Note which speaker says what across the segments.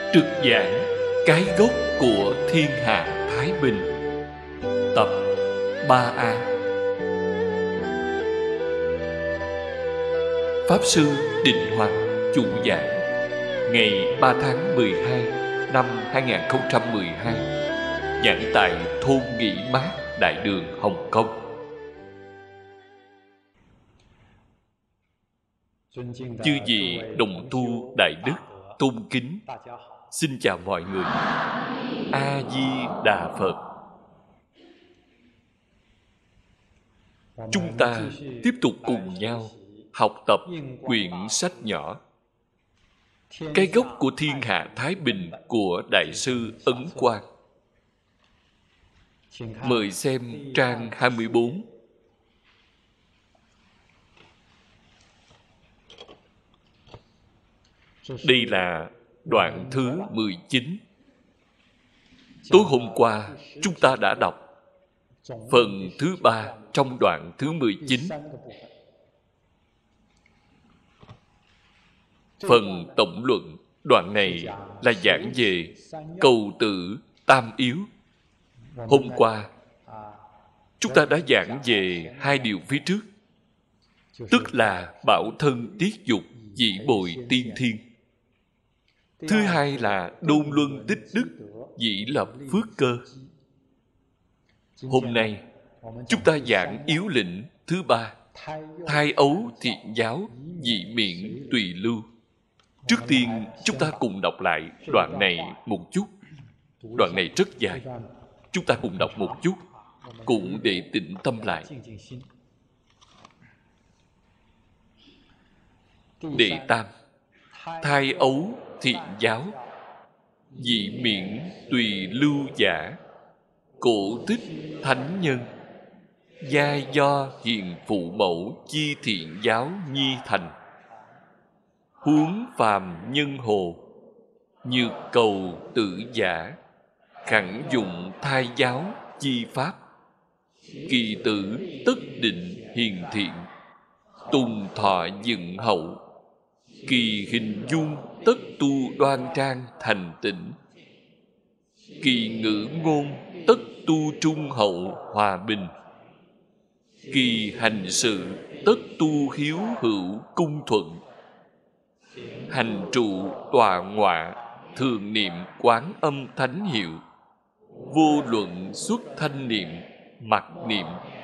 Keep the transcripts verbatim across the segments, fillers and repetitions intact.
Speaker 1: Trực giảng Cái gốc của thiên hạ Thái Bình, tập ba A. Pháp sư Định Hoằng chủ giảng ngày ba tháng mười hai năm hai nghìn không trăm mười hai, giảng tại thôn Nghỉ Mát, Đại Đường, Hồng Kông. Chư vị đồng tu đại đức tôn kính, xin chào mọi người. A Di Đà Phật. Chúng ta tiếp tục cùng nhau học tập quyển sách nhỏ Cái gốc của thiên hạ Thái Bình của Đại sư Ấn Quang. Mời xem trang hai mươi bốn. Đây là đoạn thứ mười chín. Tối hôm qua chúng ta đã đọc phần thứ ba trong đoạn thứ mười chín. Phần tổng luận đoạn này là giảng về cầu tự tam yếu. Hôm qua chúng ta đã giảng về hai điều phía trước, tức là bảo thân tiết dục, dĩ bồi tiên thiên. Thứ hai là đôn luân tích đức, dĩ lập phước cơ. Hôm nay chúng ta giảng yếu lĩnh thứ ba, thai ấu thiện giáo, dị miệng tùy lưu. Trước tiên chúng ta cùng đọc lại đoạn này một chút. Đoạn này rất dài, chúng ta cùng đọc một chút, cũng để tĩnh tâm lại. Đệ tam, thai ấu thiện giáo, dị miệng tùy lưu giả, cổ tích thánh nhân, giai do hiền phụ mẫu chi thiện giáo nhi thành, huống phàm nhân hồ, nhược cầu tự giả, khẳng dụng thai giáo chi pháp, kỳ tử tất định hiền thiện, tùng thọ dựng hậu, kỳ hình dung tất tu đoan trang thành tịnh, kỳ ngữ ngôn tất tu trung hậu hòa bình, kỳ hành sự tất tu hiếu hữu cung thuận, hành trụ tọa ngọa thường niệm quán âm thánh hiệu, vô luận xuất thanh niệm mặc niệm,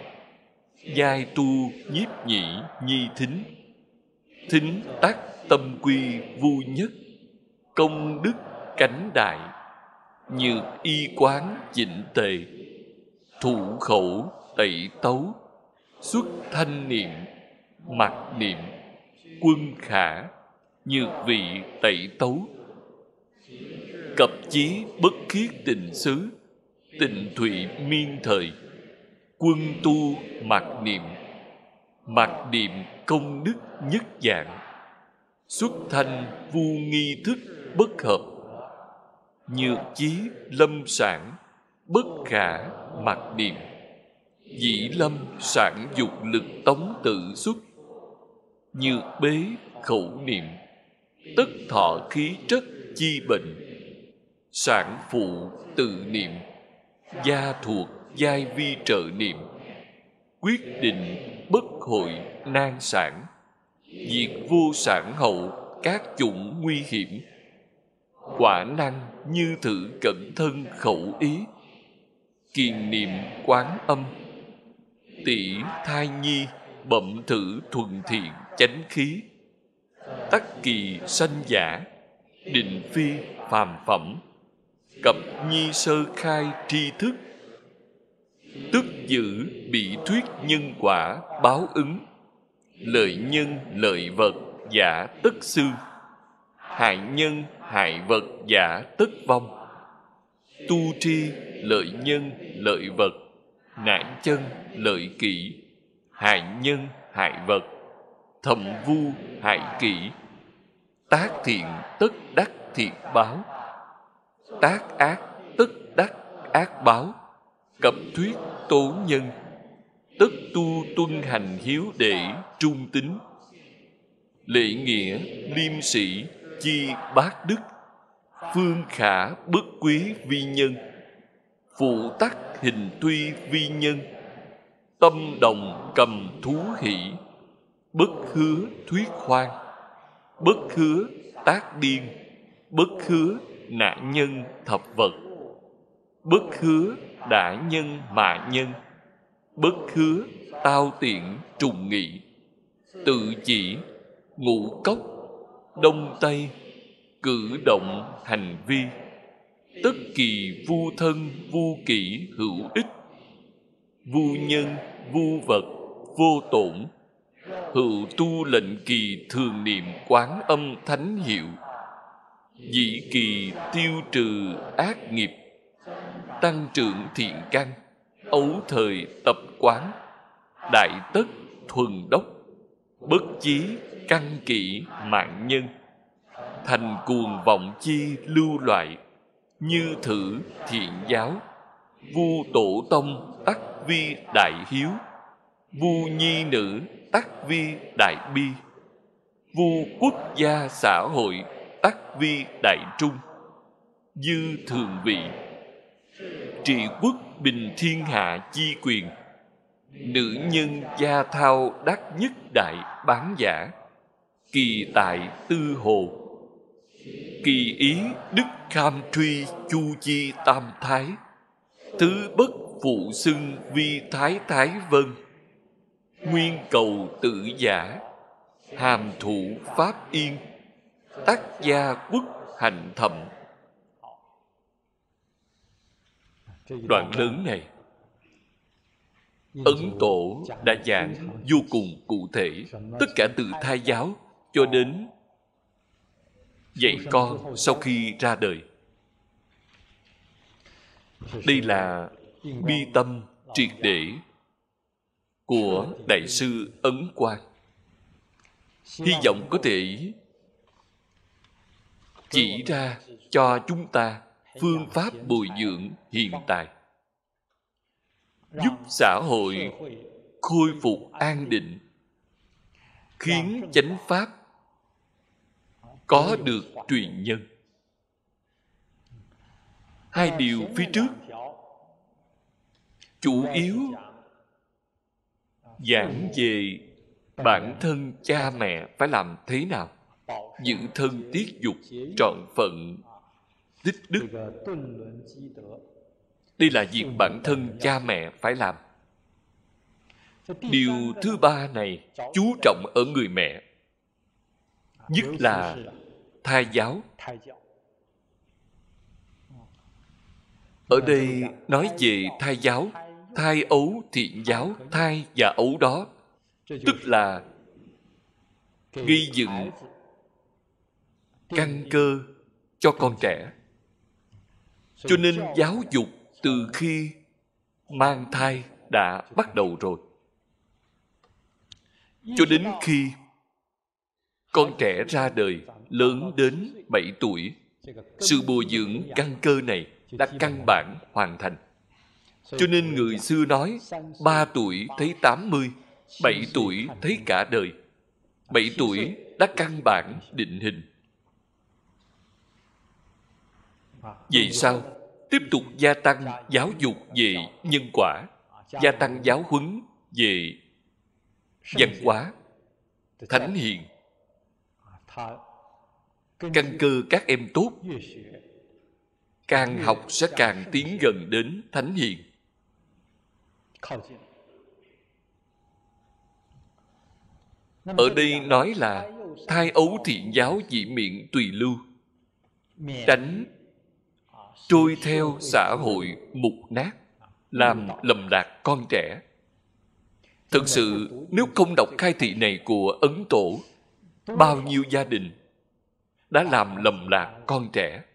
Speaker 1: giai tu nhiếp nhĩ nhi thính, thính tác tâm quy vui nhất, công đức cánh đại, nhược y quán chỉnh tề, thủ khẩu tẩy tấu, xuất thanh niệm mặc niệm, quân khả nhược vị tẩy tấu, cập chí bất khiết tịnh xứ, tịnh thụy miên thời, quân tu mặc niệm, mặc niệm công đức nhất dạng, xuất thanh vu nghi thức bất hợp, nhược chí lâm sản bất khả mặc niệm, dĩ lâm sản dục lực tống tự xuất, nhược bế khẩu niệm, tất thọ khí chất chi bệnh, sản phụ tự niệm, gia thuộc giai vi trợ niệm, quyết định bất hội nan sản, diệt vô sản hậu các chủng nguy hiểm, quả năng như thử cẩn thân khẩu ý, kiền niệm quán âm, tỷ thai nhi bẩm thử thuần thiện chánh khí, tắc kỳ sanh giả, định phi phàm phẩm, cập nhi sơ khai tri thức, tức giữ bị thuyết nhân quả báo ứng, lợi nhân lợi vật giả tất xương, hại nhân hại vật giả tất vong, tu tri lợi nhân lợi vật, nạn chân lợi kỷ, hại nhân hại vật, thầm vu hại kỷ, tác thiện tất đắc thiện báo, tác ác tất đắc ác báo, cập thuyết tố nhân, tất tu tuân hành hiếu đệ trung tín, lễ nghĩa liêm sĩ chi bác đức, phương khả bất quý vi nhân, phụ tắc hình tuy vi nhân, tâm đồng cầm thú hỷ, bất hứa thuyết khoan, bất hứa tác điên, bất hứa nạn nhân thập vật, bất hứa đả nhân mạ nhân, bất hứa tao tiện trùng nghị, tự chỉ ngũ cốc đông tây, cử động hành vi, tất kỳ vu thân vu kỷ hữu ích, vu nhân vu vật vô tổn, hữu tu lệnh kỳ thường niệm quán âm thánh hiệu, dĩ kỳ tiêu trừ ác nghiệp, tăng trưởng thiện căn, ấu thời tập quán, đại tất thuần đốc, bất chí căn kỷ mạng nhân, thành cuồng vọng chi lưu loại, như thử thiện giáo, vu tổ tông tắc vi đại hiếu, vu nhi nữ tắc vi đại bi, vu quốc gia xã hội tắc vi đại trung, dư thường vị, trị quốc bình thiên hạ chi quyền, nữ nhân gia thao đắc nhất đại bán giả, kỳ tại tư hồ, kỳ ý đức kham truy chu chi tam thái, thứ bất phụ xưng vi thái thái vân, nguyên cầu tự giả, hàm thụ pháp yên, tác gia quốc hành thẩm. Đoạn lớn này Ấn Tổ đã giảng vô cùng cụ thể, tất cả từ thai giáo cho đến dạy con sau khi ra đời. Đây là bi tâm triệt để của Đại sư Ấn Quang. Hy vọng có thể chỉ ra cho chúng ta phương pháp bồi dưỡng hiện tại, giúp xã hội khôi phục an định, khiến chánh pháp có được truyền nhân. Hai điều phía trước chủ yếu giảng về bản thân cha mẹ phải làm thế nào, giữ thân tiết dục trọn phận tích đức. Đây là việc bản thân cha mẹ phải làm. Điều thứ ba này chú trọng ở người mẹ, nhất là thai giáo. Ở đây nói về thai giáo, thai ấu thiện giáo, thai và ấu đó, tức là gây dựng căn cơ cho con trẻ. Cho nên giáo dục từ khi mang thai đã bắt đầu rồi, cho đến khi con trẻ ra đời, lớn đến bảy tuổi, sự bồi dưỡng căn cơ này đã căn bản hoàn thành. Cho nên người xưa nói ba tuổi thấy tám mươi, bảy tuổi thấy cả đời. Bảy tuổi đã căn bản định hình. Vì sao? Tiếp tục gia tăng giáo dục về nhân quả, gia tăng giáo huấn về văn hóa, thánh hiền. Căn cơ các em tốt, càng học sẽ càng tiến gần đến thánh hiền. Ở đây nói là thai ấu thiện giáo dị miệng tùy lưu, tránh trôi theo xã hội mục nát, làm lầm lạc con trẻ. Thực sự, nếu không đọc khai thị này của Ấn Tổ, bao nhiêu gia đình đã làm lầm lạc con trẻ.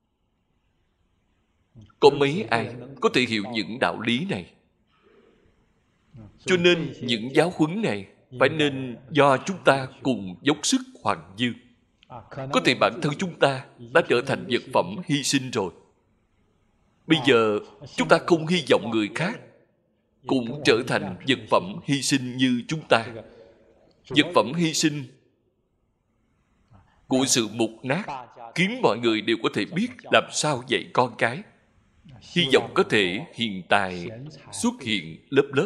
Speaker 1: Có mấy ai có thể hiểu những đạo lý này? Cho nên những giáo huấn này phải nên do chúng ta cùng dốc sức hoàn dương. Có thể bản thân chúng ta đã trở thành vật phẩm hy sinh rồi. Bây giờ chúng ta không hy vọng người khác cũng trở thành vật phẩm hy sinh như chúng ta. Vật phẩm hy sinh của sự mục nát, khiến mọi người đều có thể biết làm sao dạy con cái. Hy vọng có thể hiền tài xuất hiện lớp lớp.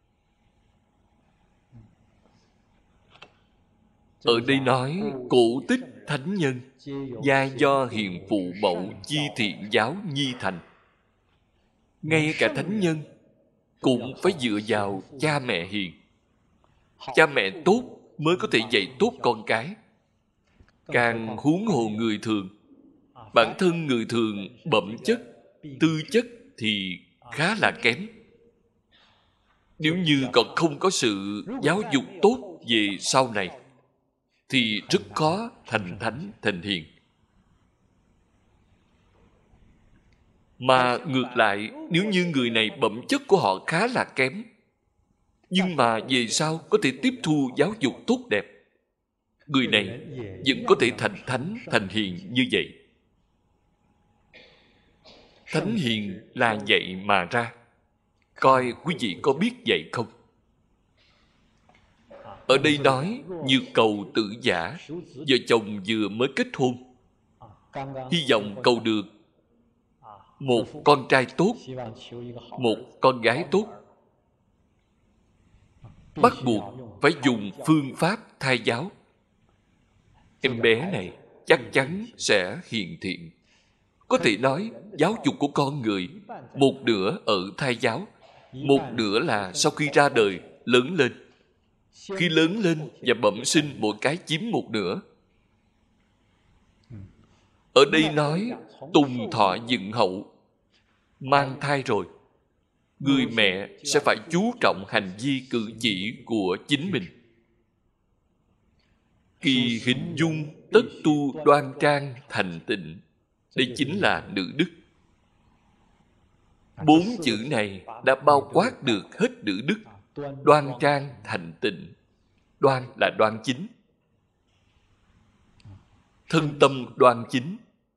Speaker 1: Ở đây nói cổ tích thánh nhân, gia do hiền phụ mẫu chi thiện giáo nhi thành. Ngay cả thánh nhân cũng phải dựa vào cha mẹ hiền. Cha mẹ tốt mới có thể dạy tốt con cái. Càng huống hồ người thường. Bản thân người thường bẩm chất, tư chất thì khá là kém. Nếu như còn không có sự giáo dục tốt về sau này thì rất khó thành thánh thành hiền. Mà ngược lại, nếu như người này bẩm chất của họ khá là kém, nhưng mà về sau có thể tiếp thu giáo dục tốt đẹp, người này vẫn có thể thành thánh thành hiền như vậy. Thánh hiền là vậy mà ra. Coi quý vị có biết vậy không? Ở đây nói như cầu tử giả, vợ chồng vừa mới kết hôn, hy vọng cầu được một con trai tốt, một con gái tốt. Bắt buộc phải dùng phương pháp thai giáo. Em bé này chắc chắn sẽ hiền thiện. Có thể nói giáo dục của con người một nửa ở thai giáo, một nửa là sau khi ra đời lớn lên. Khi lớn lên và bẩm sinh, mỗi cái chiếm một nửa. Ở đây nói tùng thọ dựng hậu. Mang thai rồi, người mẹ sẽ phải chú trọng hành vi cử chỉ của chính mình. Kỳ hình dung tất tu đoan trang thành tịnh. Đây chính là nữ đức. Bốn chữ này đã bao quát được hết nữ đức. Đoan trang thành tịnh. Đoan là đoan chính. Thân tâm đoan chính.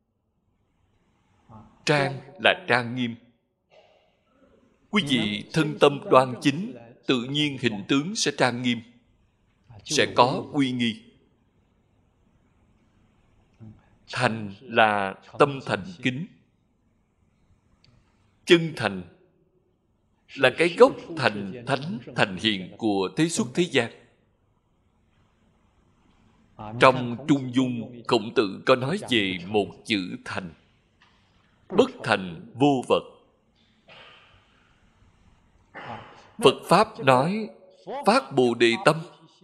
Speaker 1: Trang là trang nghiêm. Quý vị thân tâm đoan chính, tự nhiên hình tướng sẽ trang nghiêm, sẽ có uy nghi. Thành là tâm thành kính. Chân thành là cái gốc thành thánh thành hiền của thế xuất thế gian. Trong Trung Dung, Khổng Tử có nói về một chữ thành. Bất thành vô vật. Phật Pháp nói phát Bồ Đề tâm.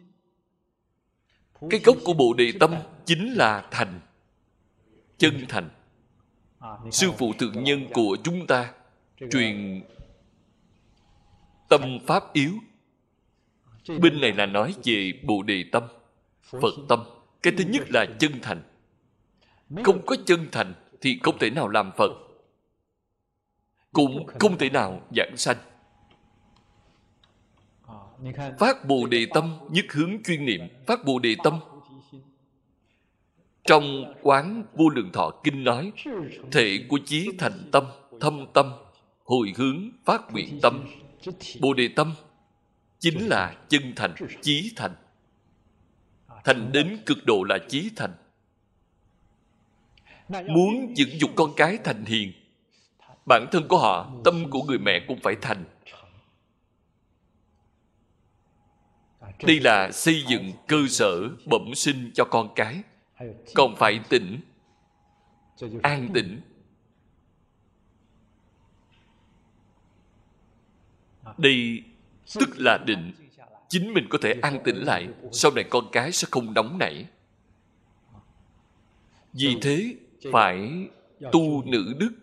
Speaker 1: Cái gốc của Bồ Đề tâm chính là thành, chân thành. Sư phụ thượng nhân của chúng ta truyền tâm Pháp yếu. Bên này là nói về Bồ Đề tâm, Phật tâm. Cái thứ nhất là chân thành. Không có chân thành thì không thể nào làm Phật, cũng không thể nào giảng sanh. Phát Bồ Đề tâm, nhất hướng chuyên niệm. Phát Bồ Đề tâm. Trong Quán Vô Lượng Thọ Kinh nói, thể của chí thành tâm, thâm tâm, hồi hướng, phát nguyện tâm. Bồ Đề tâm chính là chân thành, chí thành. Thành đến cực độ là chí thành. Muốn dẫn dục con cái thành hiền, bản thân của họ, tâm của người mẹ cũng phải thành. Đây là xây dựng cơ sở bẩm sinh cho con cái. Còn phải tĩnh, an tĩnh. Đây tức là định. Chính mình có thể an tĩnh lại, sau này con cái sẽ không nóng nảy. Vì thế phải tu nữ đức.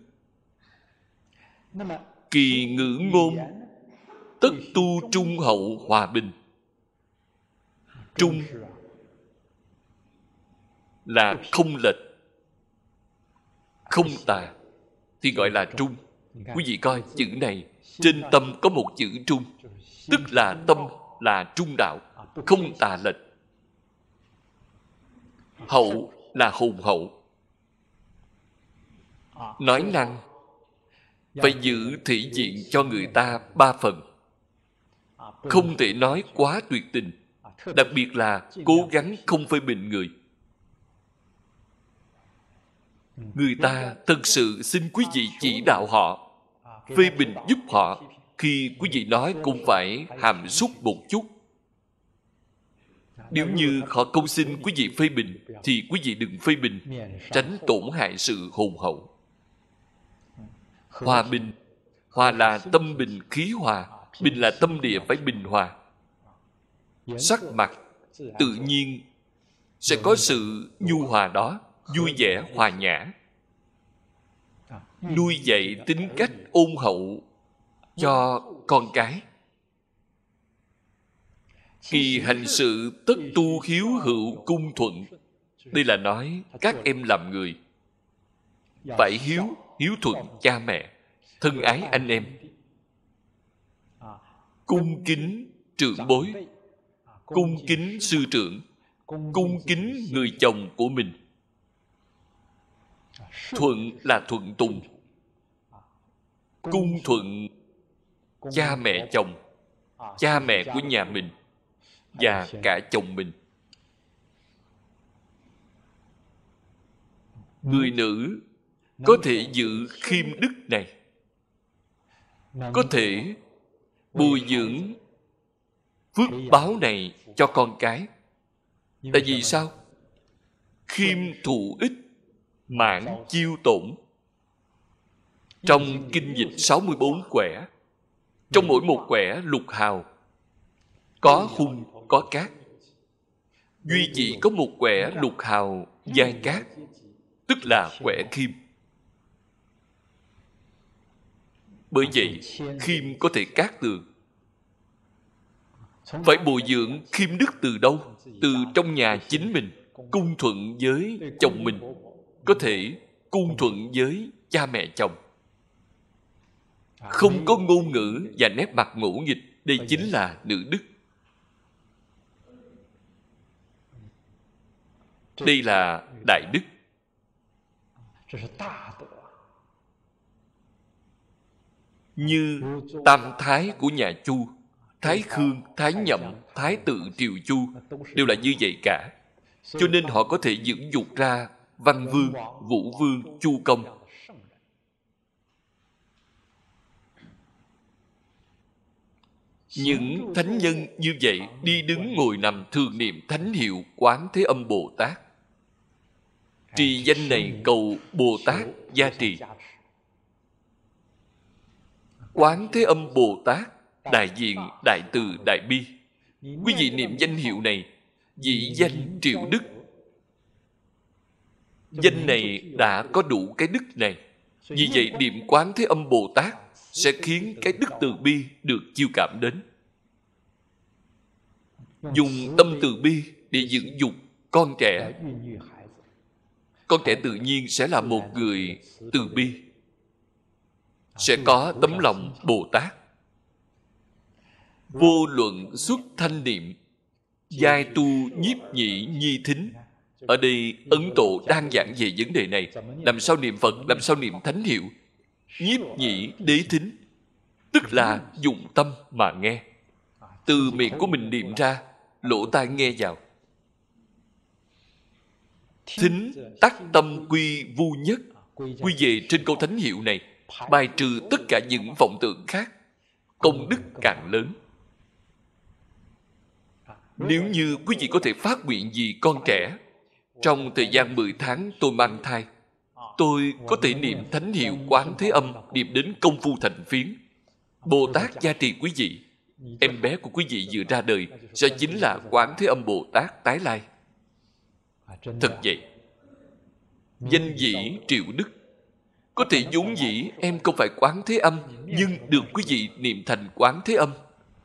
Speaker 1: Kỳ ngữ ngôn tất tu trung hậu hòa bình. Trung là không lệch, không tà, thì gọi là trung. Quý vị coi chữ này, trên tâm có một chữ trung, tức là tâm là trung đạo, không tà lệch. Hậu là hùng hậu. Nói năng phải giữ thể diện cho người ta ba phần. Không thể nói quá tuyệt tình, đặc biệt là cố gắng không phê bình người. người ta thật sự xin quý vị chỉ đạo họ, phê bình giúp họ. Khi quý vị nói cũng phải hàm xúc một chút. Nếu như họ không xin quý vị phê bình, thì quý vị đừng phê bình, tránh tổn hại sự hùng hậu. Hòa bình. Hòa là tâm bình khí hòa. Bình là tâm địa phải bình hòa. Sắc mặt tự nhiên sẽ có sự nhu hòa đó, vui vẻ hòa nhã. Nuôi dạy tính cách ôn hậu cho con cái. Kỳ hành sự tất tu hiếu hữu cung thuận. Đây là nói các em làm người phải hiếu, hiếu thuận cha mẹ, thân ái anh em, cung kính trưởng bối, cung kính sư trưởng, cung kính người chồng của mình. Thuận là thuận tùng, cung thuận cha mẹ chồng, cha mẹ của nhà mình và cả chồng mình. Người nữ có thể giữ khiêm đức này, có thể bồi dưỡng phước báo này cho con cái. Tại vì sao? Khiêm thụ ích, mãn chiêu tổn. Trong kinh dịch sáu mươi bốn quẻ, trong mỗi một quẻ lục hào có hung, có cát. Duy chỉ có một quẻ lục hào giai cát, tức là quẻ khiêm. Bởi vậy, khiêm có thể cát tường. Phải bồi dưỡng khiêm đức từ đâu? Từ trong nhà chính mình, cung thuận với chồng mình, có thể cung thuận với cha mẹ chồng. Không có ngôn ngữ và nét mặt ngỗ nghịch. Đây chính là nữ đức. Đây là đại đức. Như tam thái của nhà Chu, Thái Khương, Thái Nhậm, Thái Tự Triều Chu đều là như vậy cả. Cho nên họ có thể dưỡng dục ra Văn Vương, Vũ Vương, Chu Công. Những thánh nhân như vậy đi đứng ngồi nằm thường niệm thánh hiệu Quán Thế Âm Bồ Tát. Trì danh này cầu Bồ Tát gia trì. Quán Thế Âm Bồ Tát đại diện đại từ đại bi. Quý vị niệm danh hiệu này, vị danh triệu đức. Danh này đã có đủ cái đức này. Vì vậy niệm Quán Thế Âm Bồ Tát sẽ khiến cái đức từ bi được chiêu cảm đến. Dùng tâm từ bi để dưỡng dục con trẻ. Con trẻ tự nhiên sẽ là một người từ bi, sẽ có tấm lòng Bồ Tát. Vô luận xuất thanh niệm, giai tu nhiếp nhị nhi thính. Ở đây Ấn Tổ đang giảng về vấn đề này. Làm sao niệm Phật, làm sao niệm thánh hiệu. Nhiếp nhị đế thính, tức là dụng tâm mà nghe. Từ miệng của mình niệm ra, lỗ tai nghe vào. Thính tắc tâm quy vu nhất, quy về trên câu thánh hiệu này, bài trừ tất cả những vọng tưởng khác, công đức càng lớn. Nếu như quý vị có thể phát nguyện vì con trẻ, trong thời gian mười tháng tôi mang thai, tôi có thể niệm thánh hiệu Quán Thế Âm, niệm đến công phu thành phiến. Bồ Tát gia trì quý vị. Em bé của quý vị vừa ra đời sẽ chính là Quán Thế Âm Bồ Tát tái lai. Thật vậy. Danh dĩ triệu đức. Có thể vốn dĩ em không phải Quán Thế Âm, nhưng được quý vị niệm thành Quán Thế Âm.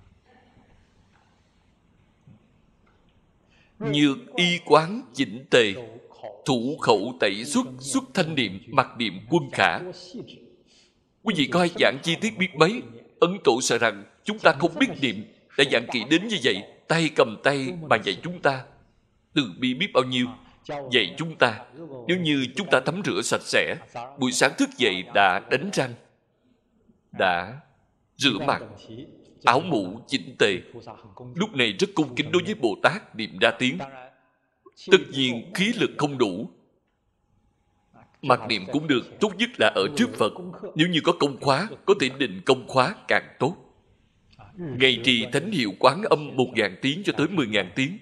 Speaker 1: Nhược y quán chỉnh tề, thủ khẩu tẩy xuất, xuất thanh niệm, mặc niệm quân khả. Quý vị coi giảng chi tiết biết mấy. Ấn Tổ sợ rằng chúng ta không biết niệm, đã giảng kỹ đến như vậy, tay cầm tay mà dạy chúng ta. Từ bi biết bao nhiêu. Dạy chúng ta, nếu như chúng ta tắm rửa sạch sẽ, buổi sáng thức dậy đã đánh răng, đã rửa mặt, áo mũ chỉnh tề, lúc này rất cung kính đối với Bồ Tát niệm ra tiếng. Tất nhiên khí lực không đủ, Mặc niệm cũng được, tốt nhất là ở trước Phật. Nếu như có công khóa, có thể định công khóa càng tốt. Ngày trì thánh hiệu Quán Âm một ngàn tiếng cho tới mười ngàn tiếng.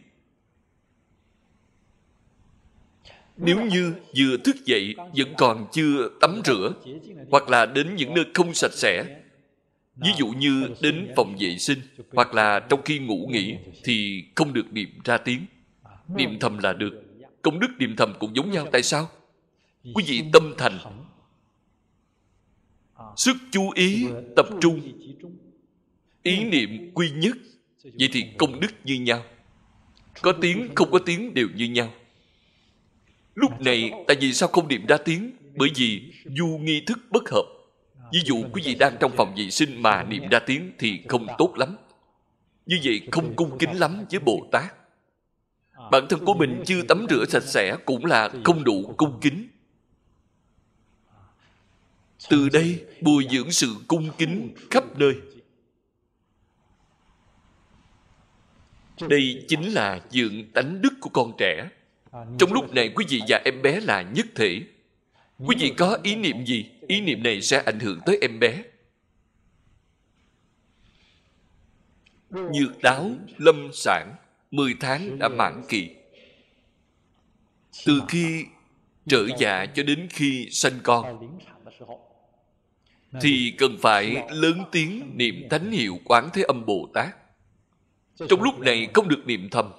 Speaker 1: Nếu như vừa thức dậy vẫn còn chưa tắm rửa, hoặc là đến những nơi không sạch sẽ, ví dụ như đến phòng vệ sinh, hoặc là trong khi ngủ nghỉ, thì không được niệm ra tiếng. Niệm thầm là được. Công đức niệm thầm cũng giống nhau. Tại sao? Quý vị tâm thành, sức chú ý tập trung, ý niệm quy nhất, vậy thì công đức như nhau. Có tiếng không có tiếng đều như nhau. Lúc này tại vì sao không niệm ra tiếng? Bởi vì du nghi thức bất hợp. Ví dụ quý vị đang trong phòng vệ sinh mà niệm ra tiếng thì không tốt lắm. Như vậy không cung kính lắm với Bồ Tát. Bản thân của mình chưa tắm rửa sạch sẽ cũng là không đủ cung kính. Từ đây bồi dưỡng sự cung kính khắp nơi. Đây chính là dưỡng tánh đức của con trẻ. Trong lúc này quý vị và em bé là nhất thể. Quý vị có ý niệm gì, ý niệm này sẽ ảnh hưởng tới em bé. Dược đáo, lâm sản, mười tháng đã mãn kỳ. Từ khi trở dạ cho đến khi sanh con, thì cần phải lớn tiếng niệm thánh hiệu Quán Thế Âm Bồ Tát. Trong lúc này không được niệm thầm.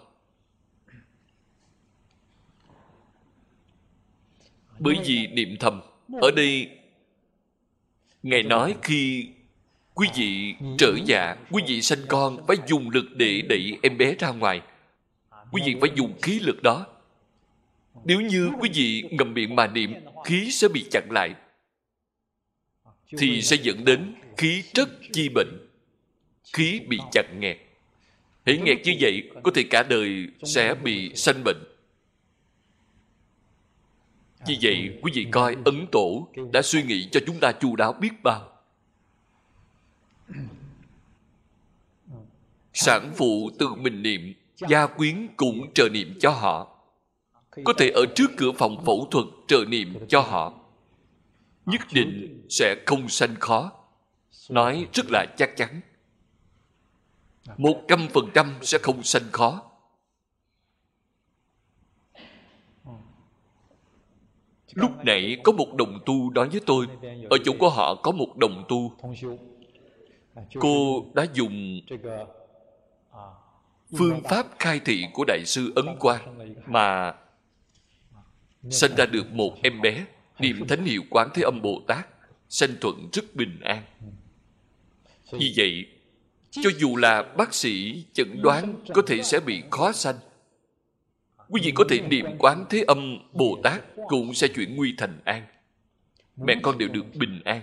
Speaker 1: Bởi vì niệm thầm, ở đây Ngài nói khi quý vị trở dạ, quý vị sanh con phải dùng lực để đẩy em bé ra ngoài. Quý vị phải dùng khí lực đó. Nếu như quý vị ngậm miệng mà niệm, khí sẽ bị chặn lại, thì sẽ dẫn đến khí trất chi bệnh. Khí bị chặn nghẹt. Hễ nghẹt như vậy, có thể cả đời sẽ bị sanh bệnh. Vì vậy, quý vị coi Ấn Tổ đã suy nghĩ cho chúng ta chu đáo biết bao. Sản phụ tự mình niệm, gia quyến cũng trợ niệm cho họ. Có thể ở trước cửa phòng phẫu thuật trợ niệm cho họ. Nhất định sẽ không sanh khó. Nói rất là chắc chắn. Một trăm phần trăm sẽ không sanh khó. Lúc nãy có một đồng tu nói với tôi, ở chỗ của họ có một đồng tu. Cô đã dùng phương pháp khai thị của Đại sư Ấn Quang mà sanh ra được một em bé, niệm thánh hiệu Quán Thế Âm Bồ Tát, sanh thuận rất bình an. Vì vậy, cho dù là bác sĩ chẩn đoán có thể sẽ bị khó sanh, quý vị có thể niệm Quán Thế Âm Bồ Tát cũng sẽ chuyển nguy thành an. Mẹ con đều được bình an.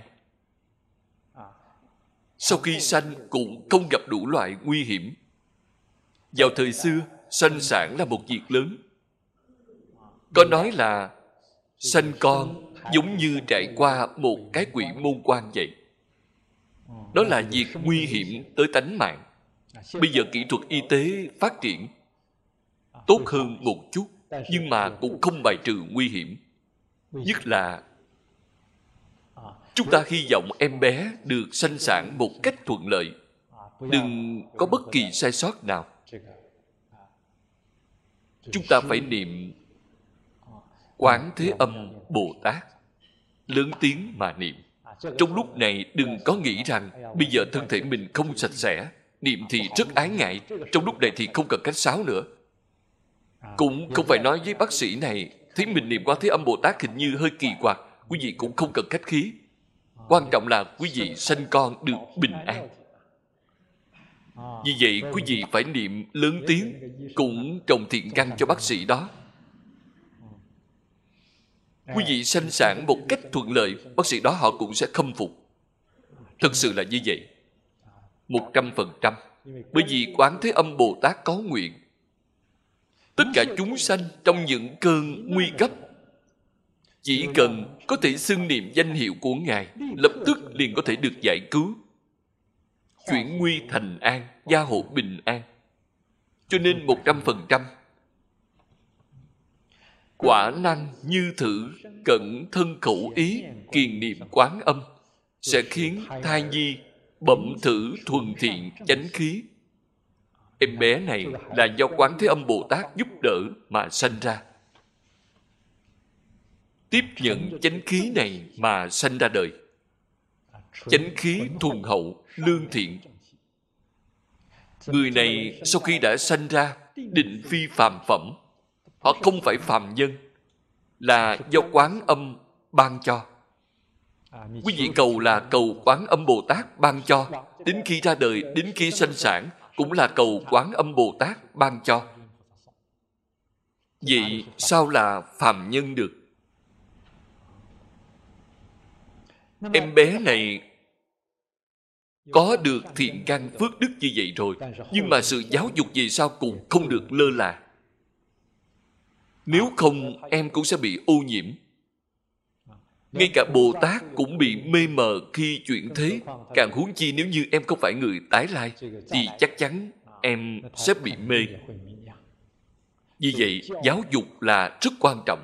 Speaker 1: Sau khi sanh cũng không gặp đủ loại nguy hiểm. Vào thời xưa, sanh sản là một việc lớn. Có nói là sanh con giống như trải qua một cái quỷ môn quan vậy. Đó là việc nguy hiểm tới tánh mạng. Bây giờ kỹ thuật y tế phát triển tốt hơn một chút, nhưng mà cũng không bài trừ nguy hiểm. Nhất là chúng ta hy vọng em bé được sanh sản một cách thuận lợi, đừng có bất kỳ sai sót nào. Chúng ta phải niệm Quán Thế Âm Bồ Tát, lớn tiếng mà niệm. Trong lúc này đừng có nghĩ rằng bây giờ thân thể mình không sạch sẽ, niệm thì rất ái ngại, trong lúc này thì không cần cách sáo nữa. Cũng không phải nói với bác sĩ này, thấy mình niệm Quán Thế Âm Bồ Tát hình như hơi kỳ quặc, quý vị cũng không cần khách khí. Quan trọng là quý vị sanh con được bình an. Vì vậy quý vị phải niệm lớn tiếng, cũng trồng thiện căn cho bác sĩ đó. Quý vị sanh sản một cách thuận lợi, bác sĩ đó họ cũng sẽ khâm phục. Thực sự là như vậy, một trăm phần trăm. Bởi vì Quán Thế Âm Bồ Tát có nguyện, tất cả chúng sanh trong những cơn nguy cấp, chỉ cần có thể xưng niệm danh hiệu của Ngài, lập tức liền có thể được giải cứu, chuyển nguy thành an, gia hộ bình an. Cho nên một trăm phần trăm. quả năng như thử cẩn thân khẩu ý kiền niệm quán âm, sẽ khiến thai nhi bẩm thử thuần thiện chánh khí. Em bé này là do Quán Thế Âm Bồ Tát giúp đỡ mà sanh ra. Tiếp nhận chánh khí này mà sanh ra đời. Chánh khí thuần hậu, lương thiện. Người này sau khi đã sanh ra, định phi phàm phẩm. Họ không phải phàm nhân, là do Quán Âm ban cho. Quý vị cầu là cầu Quán Âm Bồ Tát ban cho. Đến khi ra đời, đến khi sanh sản, cũng là cầu Quán Âm Bồ Tát ban cho. Vậy sao là phàm nhân được? Em bé này có được thiện căn phước đức như vậy rồi, nhưng mà sự giáo dục về sau cùng không được lơ là. Nếu không, em cũng sẽ bị ô nhiễm. Ngay cả Bồ Tát cũng bị mê mờ khi chuyển thế. Càng huống chi nếu như em không phải người tái lai, thì chắc chắn em sẽ bị mê. Vì vậy, giáo dục là rất quan trọng.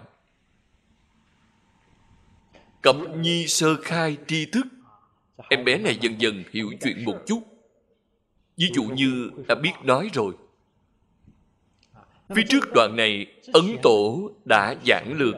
Speaker 1: Cập nhi sơ khai tri thức. Em bé này dần dần hiểu chuyện một chút. Ví dụ như đã biết nói rồi. Phía trước đoạn này, Ấn Tổ đã giảng lược.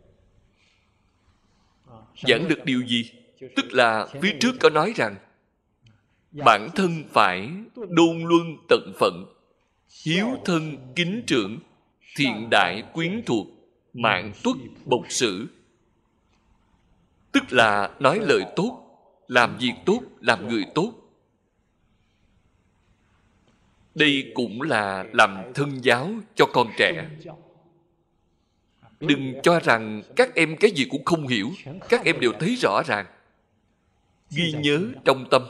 Speaker 1: Giảng lược điều gì? Tức là phía trước có nói rằng bản thân phải đôn luân tận phận, hiếu thân kính trưởng, thiện đại quyến thuộc, mạn tuất bộc sử. Tức là nói lời tốt, làm việc tốt, làm người tốt. Đây cũng là làm thân giáo cho con trẻ. Đừng cho rằng các em cái gì cũng không hiểu. Các em đều thấy rõ ràng. Ghi nhớ trong tâm.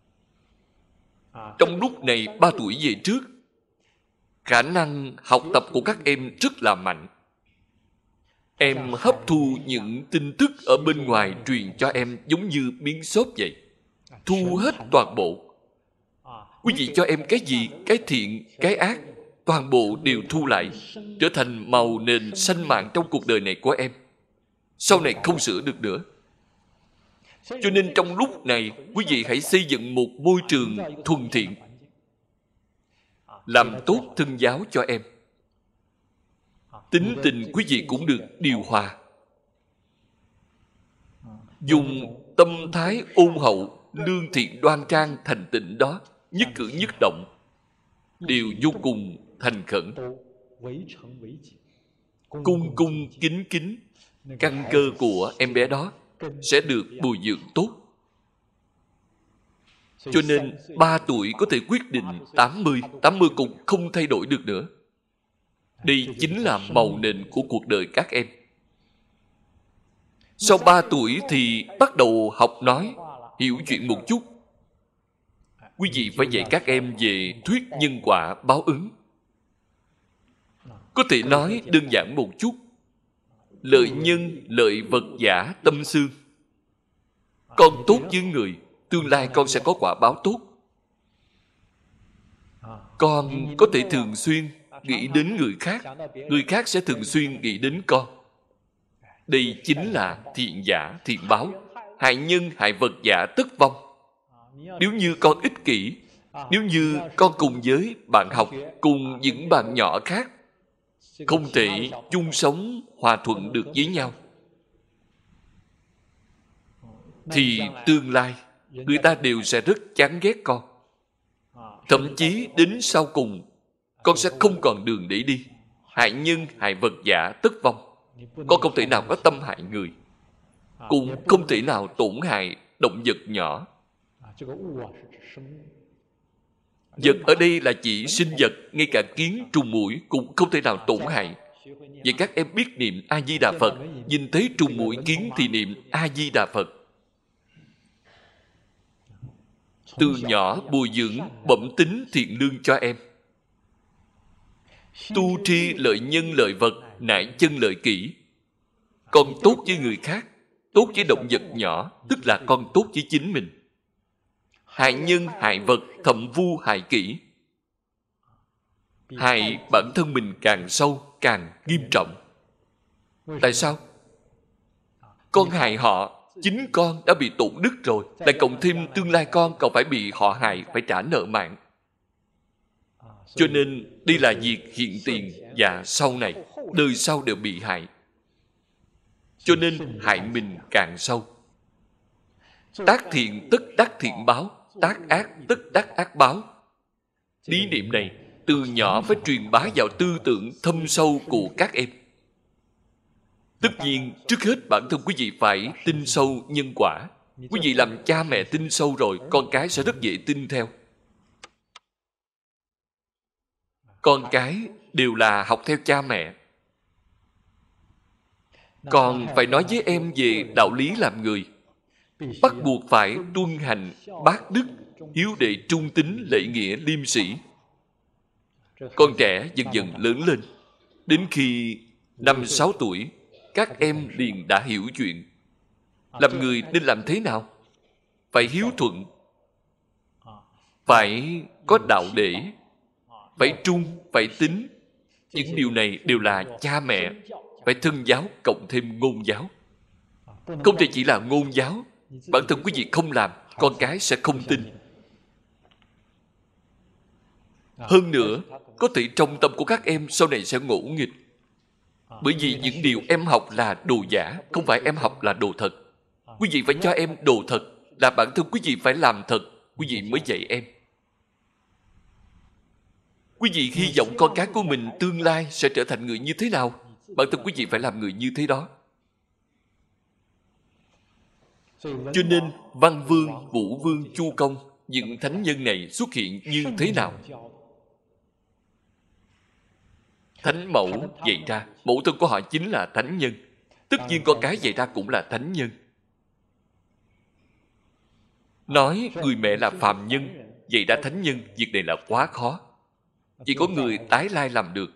Speaker 1: Trong lúc này ba tuổi về trước, khả năng học tập của các em rất là mạnh. Em hấp thu những tin tức ở bên ngoài truyền cho em giống như miếng xốp vậy. Thu hết toàn bộ. Quý vị cho em cái gì, cái thiện, cái ác, toàn bộ đều thu lại, trở thành màu nền xanh mạn trong cuộc đời này của em. Sau này không sửa được nữa. Cho nên trong lúc này, quý vị hãy xây dựng một môi trường thuần thiện, làm tốt thân giáo cho em. Tính tình quý vị cũng được điều hòa. Dùng tâm thái ôn hậu, lương thiện đoan trang thành tịnh đó, nhất cử nhất động đều vô cùng thành khẩn, cung cung kính kính. Căn cơ của em bé đó sẽ được bồi dưỡng tốt. Cho nên ba tuổi có thể quyết định tám mươi, tám mươi cũng không thay đổi được nữa. Đây chính là màu nền của cuộc đời các em. Sau ba tuổi thì bắt đầu học nói, hiểu chuyện một chút. Quý vị phải dạy các em về thuyết nhân quả báo ứng. Có thể nói đơn giản một chút. Lợi nhân, lợi vật giả, tâm xương. Con tốt với người, tương lai con sẽ có quả báo tốt. Con có thể thường xuyên nghĩ đến người khác, người khác sẽ thường xuyên nghĩ đến con. Đây chính là thiện giả, thiện báo. Hại nhân, hại vật giả tất vong. Nếu như con ích kỷ, nếu như con cùng với bạn học, cùng những bạn nhỏ khác, không thể chung sống hòa thuận được với nhau, thì tương lai người ta đều sẽ rất chán ghét con. Thậm chí đến sau cùng, con sẽ không còn đường để đi. Hại nhân, hại vật giả tất vong. Con không thể nào có tâm hại người, cũng không thể nào tổn hại động vật nhỏ. Vật ở đây là chỉ sinh vật, ngay cả kiến, trùng muỗi cũng không thể nào tổn hại. Vậy các em biết niệm A-di-đà Phật, nhìn thấy trùng muỗi kiến thì niệm A-di-đà Phật. Từ nhỏ bồi dưỡng bẩm tính thiện lương cho em. Tu tri lợi nhân lợi vật, nại chân lợi kỷ. Con tốt với người khác, tốt với động vật nhỏ, tức là con tốt với chính mình. Hại nhân, hại vật, thậm vu hại kỷ. Hại bản thân mình càng sâu, càng nghiêm trọng. Tại sao? Con hại họ, chính con đã bị tổn đức rồi, lại cộng thêm tương lai con còn phải bị họ hại, phải trả nợ mạng. Cho nên đây là việc hiện tiền và sau này, đời sau đều bị hại. Cho nên hại mình càng sâu. Tác thiện tất đắc thiện báo, tác ác tất đắc ác báo. Lý niệm này từ nhỏ phải truyền bá vào tư tưởng thâm sâu của các em. Tất nhiên, trước hết bản thân quý vị phải tin sâu nhân quả. Quý vị làm cha mẹ tin sâu rồi, con cái sẽ rất dễ tin theo. Con cái đều là học theo cha mẹ. Còn phải nói với em về đạo lý làm người. Bắt buộc phải tuân hành bác đức, hiếu đệ trung tín lễ nghĩa liêm sĩ. Con trẻ dần dần lớn lên. Đến khi năm sáu tuổi, các em liền đã hiểu chuyện. Làm người nên làm thế nào? Phải hiếu thuận, phải có đạo để, phải trung, phải tín. Những điều này đều là cha mẹ, phải thân giáo cộng thêm ngôn giáo. Không thể chỉ là ngôn giáo. Bản thân quý vị không làm, con cái sẽ không tin. Hơn nữa, có thể trong tâm của các em sau này sẽ ngỗ nghịch. Bởi vì những điều em học là đồ giả, không phải em học là đồ thật. Quý vị phải cho em đồ thật, là bản thân quý vị phải làm thật, quý vị mới dạy em. Quý vị hy vọng con cái của mình tương lai sẽ trở thành người như thế nào? Bản thân quý vị phải làm người như thế đó. Cho nên Văn Vương, Vũ Vương, Chu Công, những thánh nhân này xuất hiện như thế nào? Thánh mẫu dạy ra, mẫu thân của họ chính là thánh nhân. Tất nhiên con cái dạy ra cũng là thánh nhân. Nói người mẹ là phàm nhân, dạy ra thánh nhân, việc này là quá khó. Chỉ có người tái lai làm được.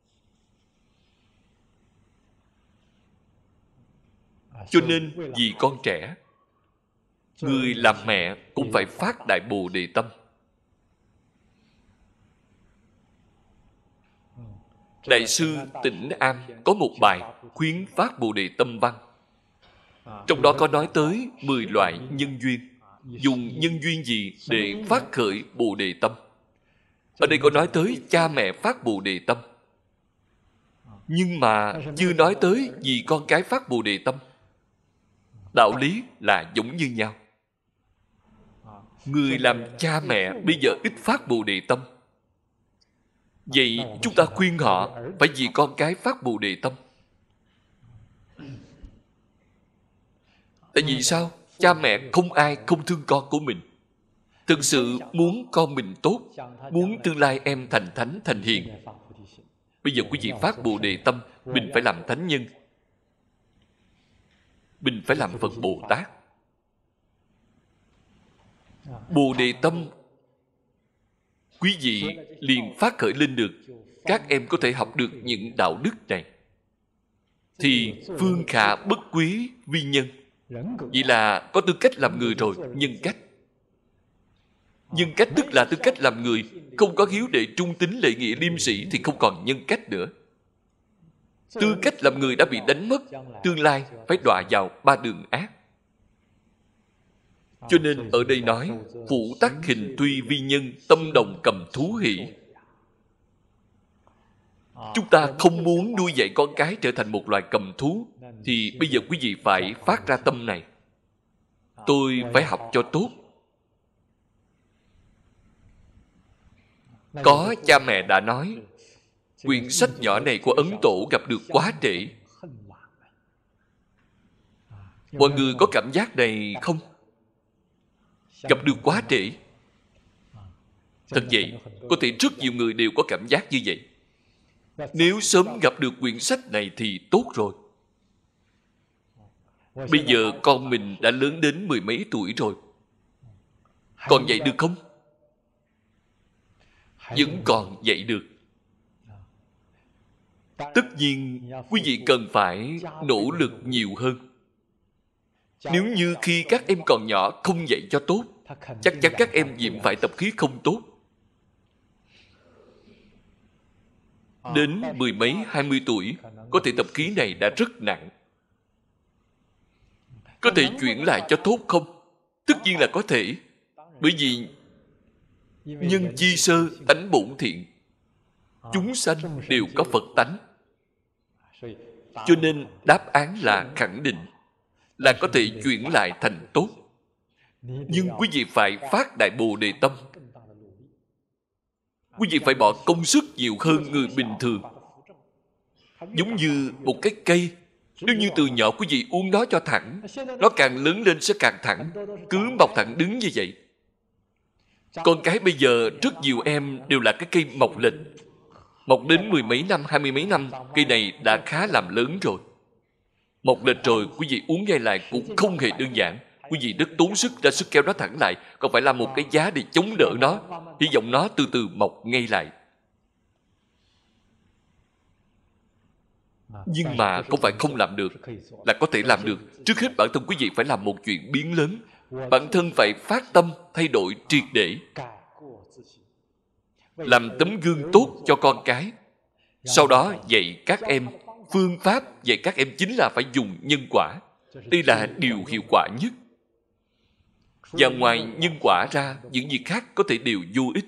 Speaker 1: Cho nên vì con trẻ, người làm mẹ cũng phải phát đại Bồ Đề tâm. Đại sư Tĩnh Am có một bài khuyến phát Bồ Đề tâm văn. Trong đó có nói tới mười loại nhân duyên. Dùng nhân duyên gì để phát khởi Bồ Đề tâm? Ở đây có nói tới cha mẹ phát Bồ Đề tâm. Nhưng mà chưa nói tới vì con cái phát Bồ Đề tâm. Đạo lý là giống như nhau. Người làm cha mẹ bây giờ ít phát Bồ Đề tâm. Vậy chúng ta khuyên họ phải vì con cái phát Bồ Đề tâm. Tại vì sao? Cha mẹ không ai không thương con của mình. Thực sự muốn con mình tốt, muốn tương lai em thành thánh, thành hiền. Bây giờ quý vị phát Bồ Đề tâm, mình phải làm thánh nhân. Mình phải làm Phật Bồ Tát. Bồ Đề tâm quý vị liền phát khởi lên được. Các em có thể học được những đạo đức này. Thì phương khả bất quý vi nhân. Vậy là có tư cách làm người rồi, nhân cách. Nhân cách tức là tư cách làm người. Không có hiếu đệ trung tín lễ nghĩa liêm sĩ thì không còn nhân cách nữa. Tư cách làm người đã bị đánh mất, tương lai phải đọa vào ba đường ác. Cho nên ở đây nói phụ tắc hình tuy vi nhân, tâm đồng cầm thú hỷ. Chúng ta không muốn nuôi dạy con cái trở thành một loài cầm thú, thì bây giờ quý vị phải phát ra tâm này. Tôi phải học cho tốt. Có cha mẹ đã nói quyển sách nhỏ này của Ấn Tổ gặp được quá trễ. Mọi người có cảm giác này không? Gặp được quá trễ. Thật vậy, có thể rất nhiều người đều có cảm giác như vậy. Nếu sớm gặp được quyển sách này thì tốt rồi. Bây giờ con mình đã lớn đến mười mấy tuổi rồi. Còn dạy được không? Vẫn còn dạy được. Tất nhiên, quý vị cần phải nỗ lực nhiều hơn. Nếu như khi các em còn nhỏ không dạy cho tốt, chắc chắn các em nhiễm phải tập khí không tốt. Đến mười mấy, hai mươi tuổi, có thể tập khí này đã rất nặng. Có thể chuyển lại cho tốt không? Tất nhiên là có thể. Bởi vì nhân chi sơ tánh bổn thiện, chúng sanh đều có Phật tánh. Cho nên đáp án là khẳng định, là có thể chuyển lại thành tốt. Nhưng quý vị phải phát đại Bồ Đề tâm. Quý vị phải bỏ công sức nhiều hơn người bình thường. Giống như một cái cây, nếu như từ nhỏ quý vị uống nó cho thẳng, nó càng lớn lên sẽ càng thẳng, cứ mọc thẳng đứng như vậy. Con cái bây giờ rất nhiều em đều là cái cây mọc lệch. Mọc đến mười mấy năm, hai mươi mấy năm, cây này đã khá làm lớn rồi. Mọc lệch rồi, quý vị uống ngay lại cũng không hề đơn giản. Quý vị rất tốn sức ra sức kéo nó thẳng lại, còn phải làm một cái giá để chống đỡ nó, hy vọng nó từ từ mọc ngay lại. Nhưng mà không phải không làm được, là có thể làm được. Trước hết bản thân quý vị phải làm một chuyện biến lớn. Bản thân phải phát tâm thay đổi triệt để, làm tấm gương tốt cho con cái. Sau đó dạy các em. Phương pháp dạy các em chính là phải dùng nhân quả. Đây là điều hiệu quả nhất. Và ngoài nhân quả ra, những việc khác có thể đều vô ích.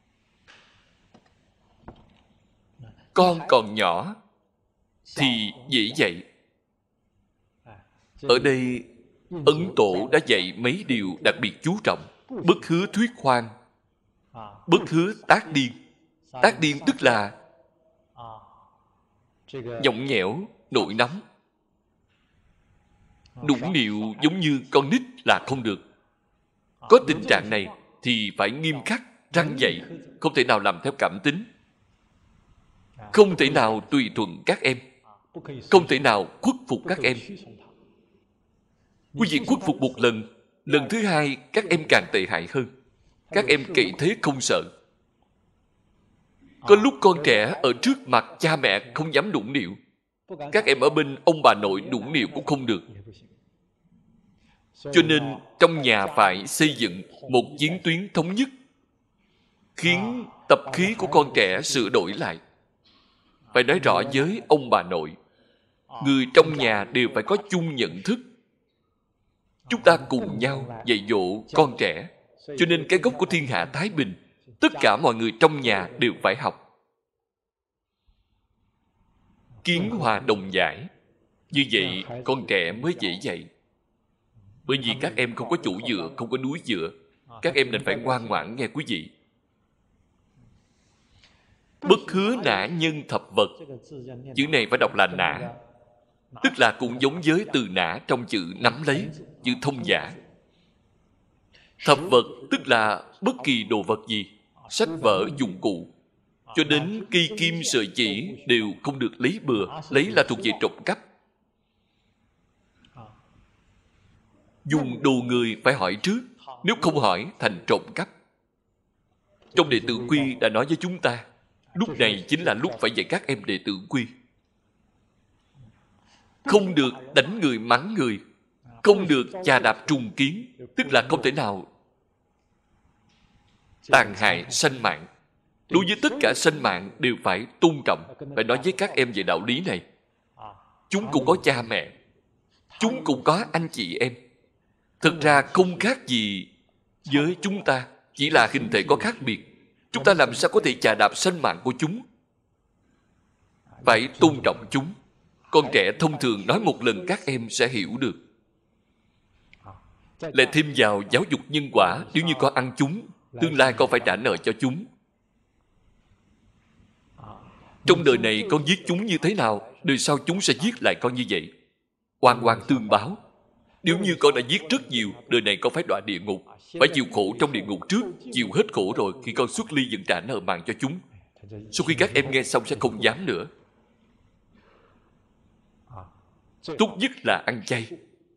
Speaker 1: Con còn nhỏ thì dễ dạy. Ở đây Ấn Tổ đã dạy mấy điều đặc biệt chú trọng. Bất hứa thuyết khoan, bất hứa tác điên. Tác điên tức là nhõng nhẽo, nổi nóng, đũng điệu giống như con nít là không được. Có tình trạng này thì phải nghiêm khắc răn dạy, không thể nào làm theo cảm tính, không thể nào tùy thuận các em, không thể nào khuất phục các em. Quý vị khuất phục một lần, lần thứ hai các em càng tệ hại hơn. Các em kệ thế không sợ. Có lúc con trẻ ở trước mặt cha mẹ không dám đụng điệu. Các em ở bên ông bà nội đụng điệu cũng không được. Cho nên trong nhà phải xây dựng một chiến tuyến thống nhất, khiến tập khí của con trẻ sửa đổi lại. Phải nói rõ với ông bà nội, người trong nhà đều phải có chung nhận thức. Chúng ta cùng nhau dạy dỗ con trẻ. Cho nên cái gốc của thiên hạ thái bình, tất cả mọi người trong nhà đều phải học. Kiến hòa đồng giải. Như vậy con trẻ mới dễ dạy. Bởi vì các em không có chỗ dựa, không có núi dựa. Các em nên phải ngoan ngoãn nghe quý vị. Bất hứa nã nhân thập vật. Chữ này phải đọc là nã, tức là cũng giống với từ nã trong chữ nắm lấy, chữ thông giả. Thập vật tức là bất kỳ đồ vật gì, sách vở, dụng cụ, cho đến cây kim sợi chỉ đều không được lấy bừa. Lấy là thuộc về trộm cắp. Dùng đồ người phải hỏi trước, nếu không hỏi thành trộm cắp. Trong đệ tử quy đã nói với chúng ta, lúc này chính là lúc phải dạy các em đệ tử quy. Không được đánh người mắng người, không được chà đạp trùng kiến, tức là không thể nào tàn hại sanh mạng. Đối với tất cả sanh mạng đều phải tôn trọng. Phải nói với các em về đạo lý này. Chúng cũng có cha mẹ, chúng cũng có anh chị em. Thực ra không khác gì với chúng ta, chỉ là hình thể có khác biệt. Chúng ta làm sao có thể chà đạp sanh mạng của chúng? Phải tôn trọng chúng. Con trẻ thông thường nói một lần các em sẽ hiểu được. Lại thêm vào giáo dục nhân quả. Nếu như con ăn chúng, tương lai con phải trả nợ cho chúng. Trong đời này con giết chúng như thế nào, đời sau chúng sẽ giết lại con như vậy. Oan oan tương báo. Nếu như con đã giết rất nhiều, đời này con phải đọa địa ngục, phải chịu khổ trong địa ngục trước. Chịu hết khổ rồi, khi con xuất ly vẫn trả nợ mạng cho chúng. Sau khi các em nghe xong sẽ không dám nữa. Tốt nhất là ăn chay.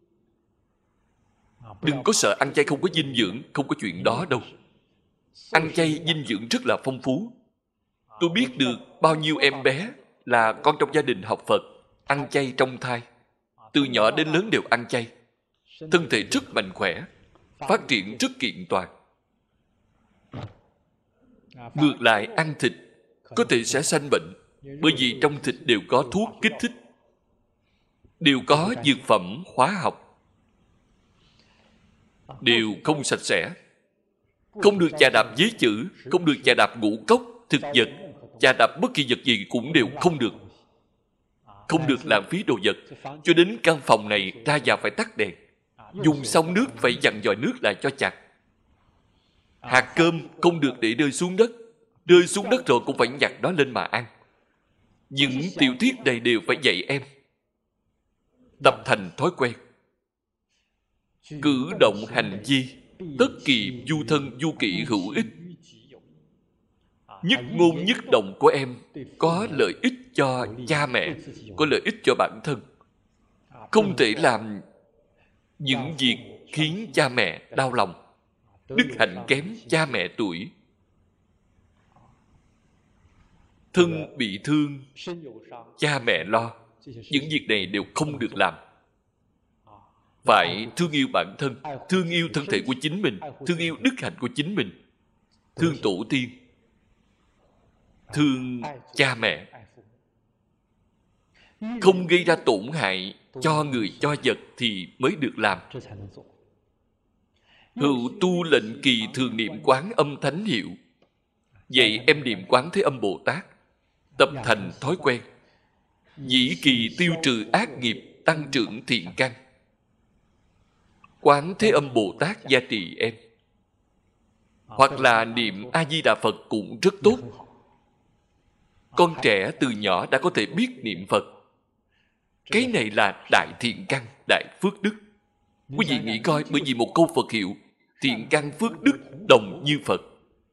Speaker 1: Đừng có sợ ăn chay không có dinh dưỡng, không có chuyện đó đâu. Ăn chay dinh dưỡng rất là phong phú. Tôi biết được bao nhiêu em bé là con trong gia đình học Phật, ăn chay trong thai. Từ nhỏ đến lớn đều ăn chay. Thân thể rất mạnh khỏe, phát triển rất kiện toàn. Ngược lại ăn thịt, có thể sẽ sanh bệnh. Bởi vì trong thịt đều có thuốc kích thích, đều có dược phẩm hóa học, đều không sạch sẽ. Không được chà đạp giấy chữ, không được chà đạp ngũ cốc, thực vật, chà đạp bất kỳ vật gì cũng đều không được. Không được lãng phí đồ vật. Cho đến căn phòng này ra vào phải tắt đèn. Dùng xong nước phải dặn dò nước lại cho chặt. Hạt cơm không được để rơi xuống đất. Rơi xuống đất rồi cũng phải nhặt nó lên mà ăn. Những tiểu tiết này đều phải dạy em tập thành thói quen. Cử động hành vi tất kỳ du thân du kỵ hữu ích. Nhất ngôn nhất động của em có lợi ích cho cha mẹ, có lợi ích cho bản thân. Không thể làm những việc khiến cha mẹ đau lòng, đức hạnh kém cha mẹ tuổi, thân bị thương, cha mẹ lo. Những việc này đều không được làm. Phải thương yêu bản thân, thương yêu thân thể của chính mình, thương yêu đức hạnh của chính mình, thương tổ tiên, thương cha mẹ. Không gây ra tổn hại cho người cho vật thì mới được làm. Hữu tu lệnh kỳ thường niệm quán âm thánh hiệu. Vậy em niệm quán Thế Âm Bồ Tát, tập thành thói quen. Dĩ kỳ tiêu trừ ác nghiệp, tăng trưởng thiện căn. Quán Thế Âm Bồ Tát gia trì em. Hoặc là niệm A-di-đà Phật cũng rất tốt. Con trẻ từ nhỏ đã có thể biết niệm Phật. Cái này là đại thiện căn, đại phước đức. Quý vị nghĩ coi, bởi vì một câu Phật hiệu, thiện căn phước đức đồng như Phật.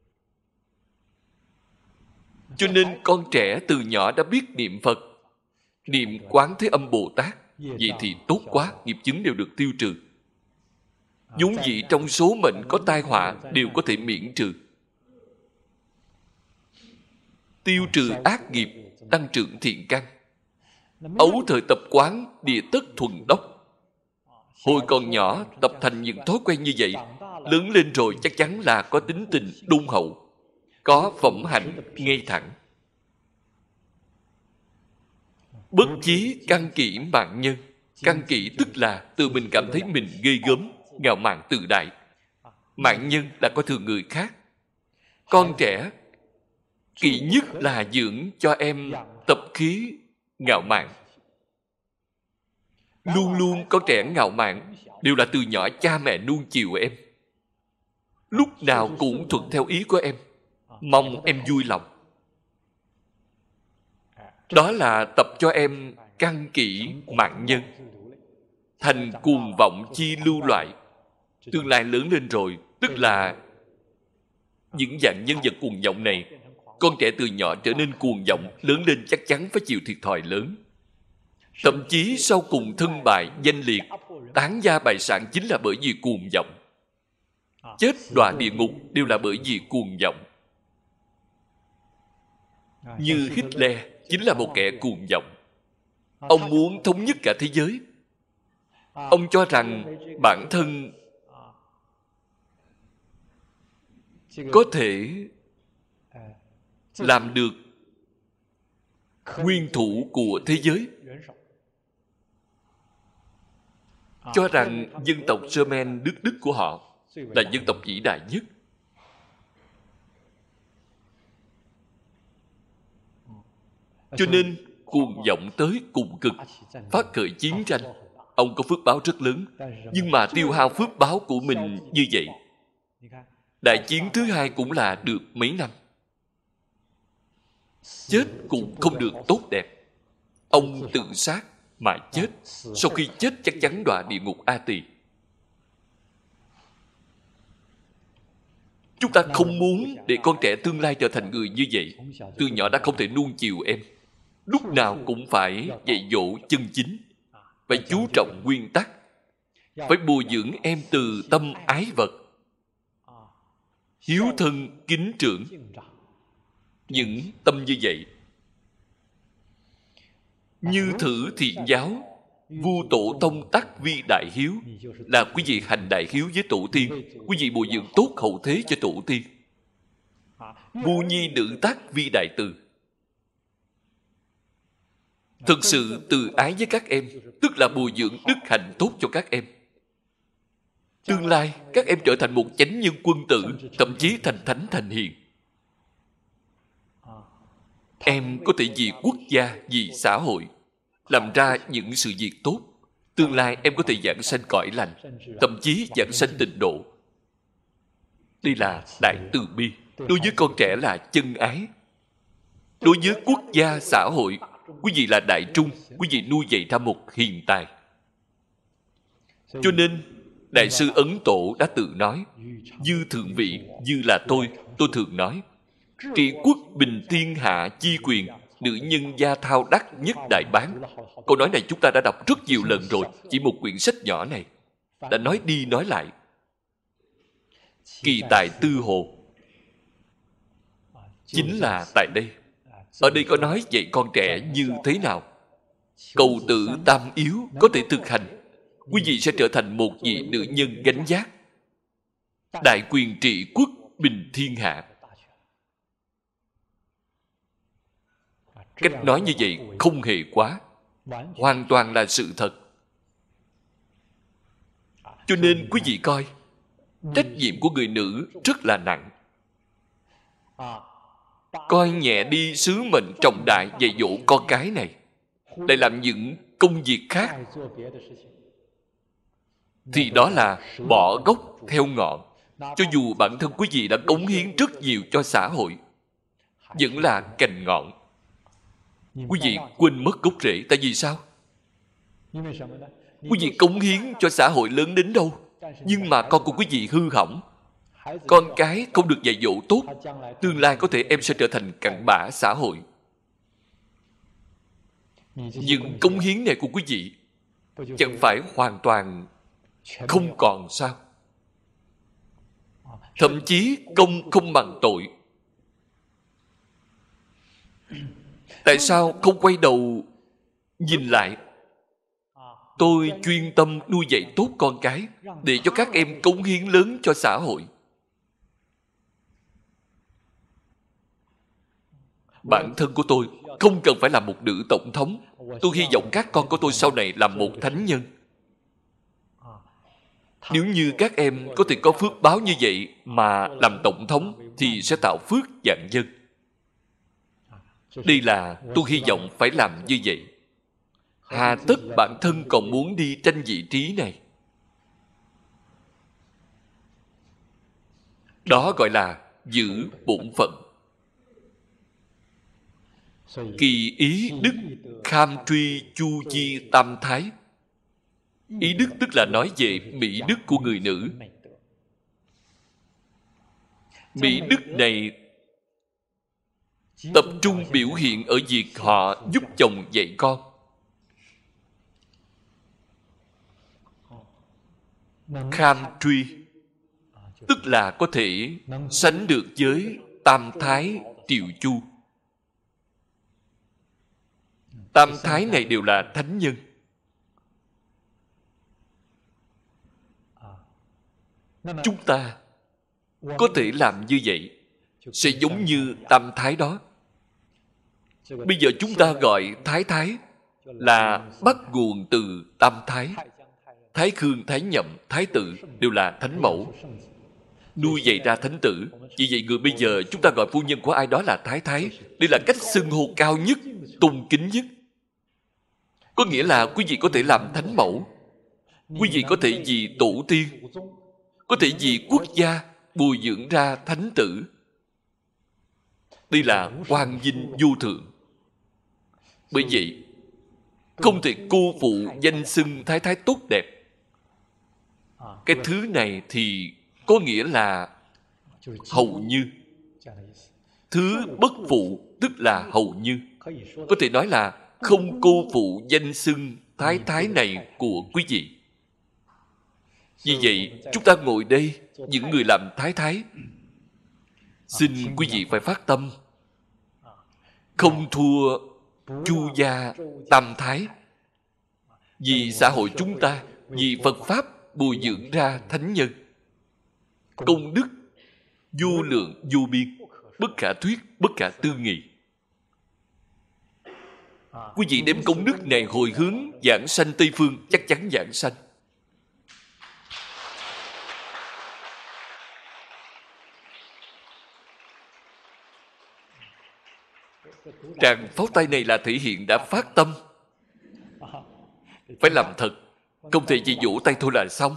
Speaker 1: Cho nên con trẻ từ nhỏ đã biết niệm Phật, niệm Quán Thế Âm Bồ Tát. Vậy thì tốt quá, nghiệp chướng đều được tiêu trừ. Vốn dĩ trong số mệnh có tai họa đều có thể miễn trừ. Tiêu trừ ác nghiệp, tăng trưởng thiện căn. Ấu thời tập quán địa tất thuần đốc. Hồi còn nhỏ tập thành những thói quen như vậy, lớn lên rồi chắc chắn là có tính tình đôn hậu, có phẩm hạnh ngay thẳng. Bất chí căn kỷ mạng nhân. Căn kỷ tức là tự mình cảm thấy mình ghê gớm, ngạo mạn tự đại. Mạng nhân là coi thường người khác. Con trẻ kỵ nhất là dưỡng cho em tập khí ngạo mạn. Luôn luôn có trẻ ngạo mạn đều là từ nhỏ cha mẹ nuông chiều em, lúc nào cũng thuận theo ý của em, mong em vui lòng. Đó là tập cho em căn kỷ mạng nhân, thành cuồng vọng chi lưu loại. Tương lai lớn lên rồi, tức là những dạng nhân vật cuồng vọng này. Con trẻ từ nhỏ trở nên cuồng vọng, lớn lên chắc chắn phải chịu thiệt thòi lớn. Thậm chí sau cùng thân bại, danh liệt, tán gia bại sản chính là bởi vì cuồng vọng. Chết đọa địa ngục đều là bởi vì cuồng vọng. Như Hitler chính là một kẻ cuồng vọng. Ông muốn thống nhất cả thế giới. Ông cho rằng bản thân có thể làm được nguyên thủ của thế giới, cho rằng dân tộc Sơ-men nước Đức của họ là dân tộc vĩ đại nhất. Cho nên cuồng vọng tới cùng cực, phát khởi chiến tranh. Ông có phước báo rất lớn, nhưng mà tiêu hao phước báo của mình như vậy. Đại chiến thứ hai cũng là được mấy năm, chết cũng không được tốt đẹp. Ông tự sát mà chết. Sau khi chết chắc chắn đọa địa ngục A Tỳ. Chúng ta không muốn để con trẻ tương lai trở thành người như vậy. Từ nhỏ đã không thể nuông chiều em, lúc nào cũng phải dạy dỗ chân chính, phải chú trọng nguyên tắc, phải bồi dưỡng em từ tâm ái vật, hiếu thân kính trưởng. Những tâm như vậy, như thử thiện giáo, vu tổ tông tắc vi đại hiếu, là quý vị hành đại hiếu với tổ tiên, quý vị bồi dưỡng tốt hậu thế cho tổ tiên. Vu nhi nữ tắc vi đại từ, thực sự từ ái với các em, tức là bồi dưỡng đức hạnh tốt cho các em. Tương lai các em trở thành một chánh nhân quân tử, thậm chí thành thánh thành hiền. Em có thể vì quốc gia, vì xã hội làm ra những sự việc tốt. Tương lai em có thể giảng sanh cõi lành, thậm chí giảng sanh tịnh độ. Đây là đại từ bi. Đối với con trẻ là chân ái. Đối với quốc gia, xã hội, quý vị là đại trung, quý vị nuôi dạy ra một hiền tài. Cho nên Đại sư Ấn Tổ đã tự nói, dư thượng vị, dư là tôi. Tôi thường nói, trị quốc bình thiên hạ chi quyền, nữ nhân gia thao đắc nhất đại bán. Câu nói này chúng ta đã đọc rất nhiều lần rồi, chỉ một quyển sách nhỏ này đã nói đi nói lại. Kỳ tài tư hồ chính là tại đây. Ở đây có nói dạy con trẻ như thế nào. Cầu tự tam yếu có thể thực hành, quý vị sẽ trở thành một vị nữ nhân gánh vác, đại quyền trị quốc bình thiên hạ. Cách nói như vậy không hề quá, hoàn toàn là sự thật. Cho nên quý vị coi, trách nhiệm của người nữ rất là nặng. Coi nhẹ đi sứ mệnh trọng đại dạy dỗ con cái này, lại làm những công việc khác, thì đó là bỏ gốc theo ngọn. Cho dù bản thân quý vị đã cống hiến rất nhiều cho xã hội, vẫn là cành ngọn. Quý vị quên mất gốc rễ. Tại vì sao? Quý vị cống hiến cho xã hội lớn đến đâu, nhưng mà con của quý vị hư hỏng, con cái không được dạy dỗ tốt, tương lai có thể em sẽ trở thành cặn bã xã hội. Những cống hiến này của quý vị chẳng phải hoàn toàn không còn sao? Thậm chí công không bằng tội. Tại sao không quay đầu nhìn lại? Tôi chuyên tâm nuôi dạy tốt con cái, để cho các em cống hiến lớn cho xã hội. Bản thân của tôi không cần phải là một nữ tổng thống. Tôi hy vọng các con của tôi sau này làm một thánh nhân. Nếu như các em có thể có phước báo như vậy mà làm tổng thống, thì sẽ tạo phước vạn dân. Đây là tôi hy vọng phải làm như vậy. Hà tất bản thân còn muốn đi tranh vị trí này. Đó gọi là giữ bổn phận. Kỳ ý đức kham truy chu chi tam thái. Ý đức tức là nói về mỹ đức của người nữ. Mỹ đức này tập trung biểu hiện ở việc họ giúp chồng dạy con. Kham truy tức là có thể sánh được với tam thái triệu chu. Tam thái này đều là thánh nhân. Chúng ta có thể làm như vậy, sẽ giống như tam thái đó. Bây giờ chúng ta gọi thái thái là bắt nguồn từ tam thái. Thái Khương, Thái Nhậm, Thái Tử đều là thánh mẫu, nuôi dạy ra thánh tử. Vì vậy người bây giờ chúng ta gọi phu nhân của ai đó là thái thái. Đây là cách xưng hô cao nhất, tôn kính nhất. Có nghĩa là quý vị có thể làm thánh mẫu, quý vị có thể vì tổ tiên, có thể vì quốc gia bồi dưỡng ra thánh tử. Đây là quang vinh vô thượng. Bởi vậy không thể cô phụ danh xưng thái thái tốt đẹp. Cái thứ này thì có nghĩa là hầu như. Thứ bất phụ tức là hầu như. Có thể nói là không cô phụ danh xưng thái thái này của quý vị. Vì vậy chúng ta ngồi đây, những người làm thái thái, xin quý vị phải phát tâm, không thua chu gia tam thái. Vì xã hội chúng ta, vì Phật Pháp bồi dưỡng ra thánh nhân, công đức vô lượng vô biên, bất khả thuyết, bất khả tư nghị. Quý vị đem công đức này hồi hướng giảng sanh Tây Phương, chắc chắn giảng sanh. Tràng pháo tay này là thể hiện đã phát tâm, phải làm thật, không thể chỉ vỗ tay thôi là xong.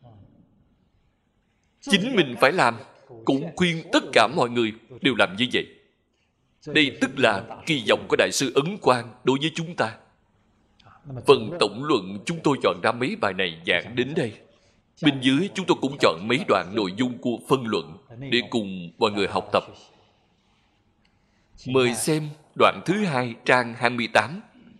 Speaker 1: Chính mình phải làm, cũng khuyên tất cả mọi người đều làm như vậy. Đây tức là kỳ vọng của Đại sư Ấn Quang đối với chúng ta. Phần tổng luận chúng tôi chọn ra mấy bài này giảng đến đây. Bên dưới chúng tôi cũng chọn mấy đoạn nội dung của phân luận để cùng mọi người học tập. Mời xem đoạn thứ hai trang hai mươi tám.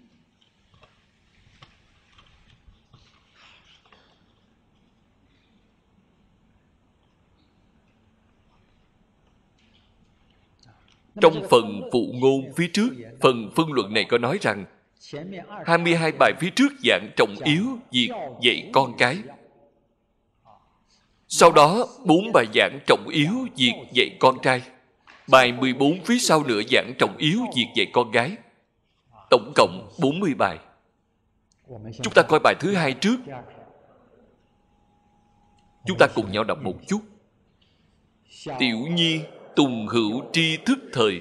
Speaker 1: Trong phần phụ ngôn phía trước, phần phân luận này có nói rằng hai mươi hai bài phía trước giảng trọng yếu việc dạy con cái. Sau đó bốn bài giảng trọng yếu việc dạy con trai. Bài mười bốn phía sau nữa giảng trọng yếu việc dạy con gái. Tổng cộng bốn mươi bài. Chúng ta coi bài thứ hai trước. Chúng ta cùng nhau đọc một chút. Tiểu nhi tùng hữu tri thức thời,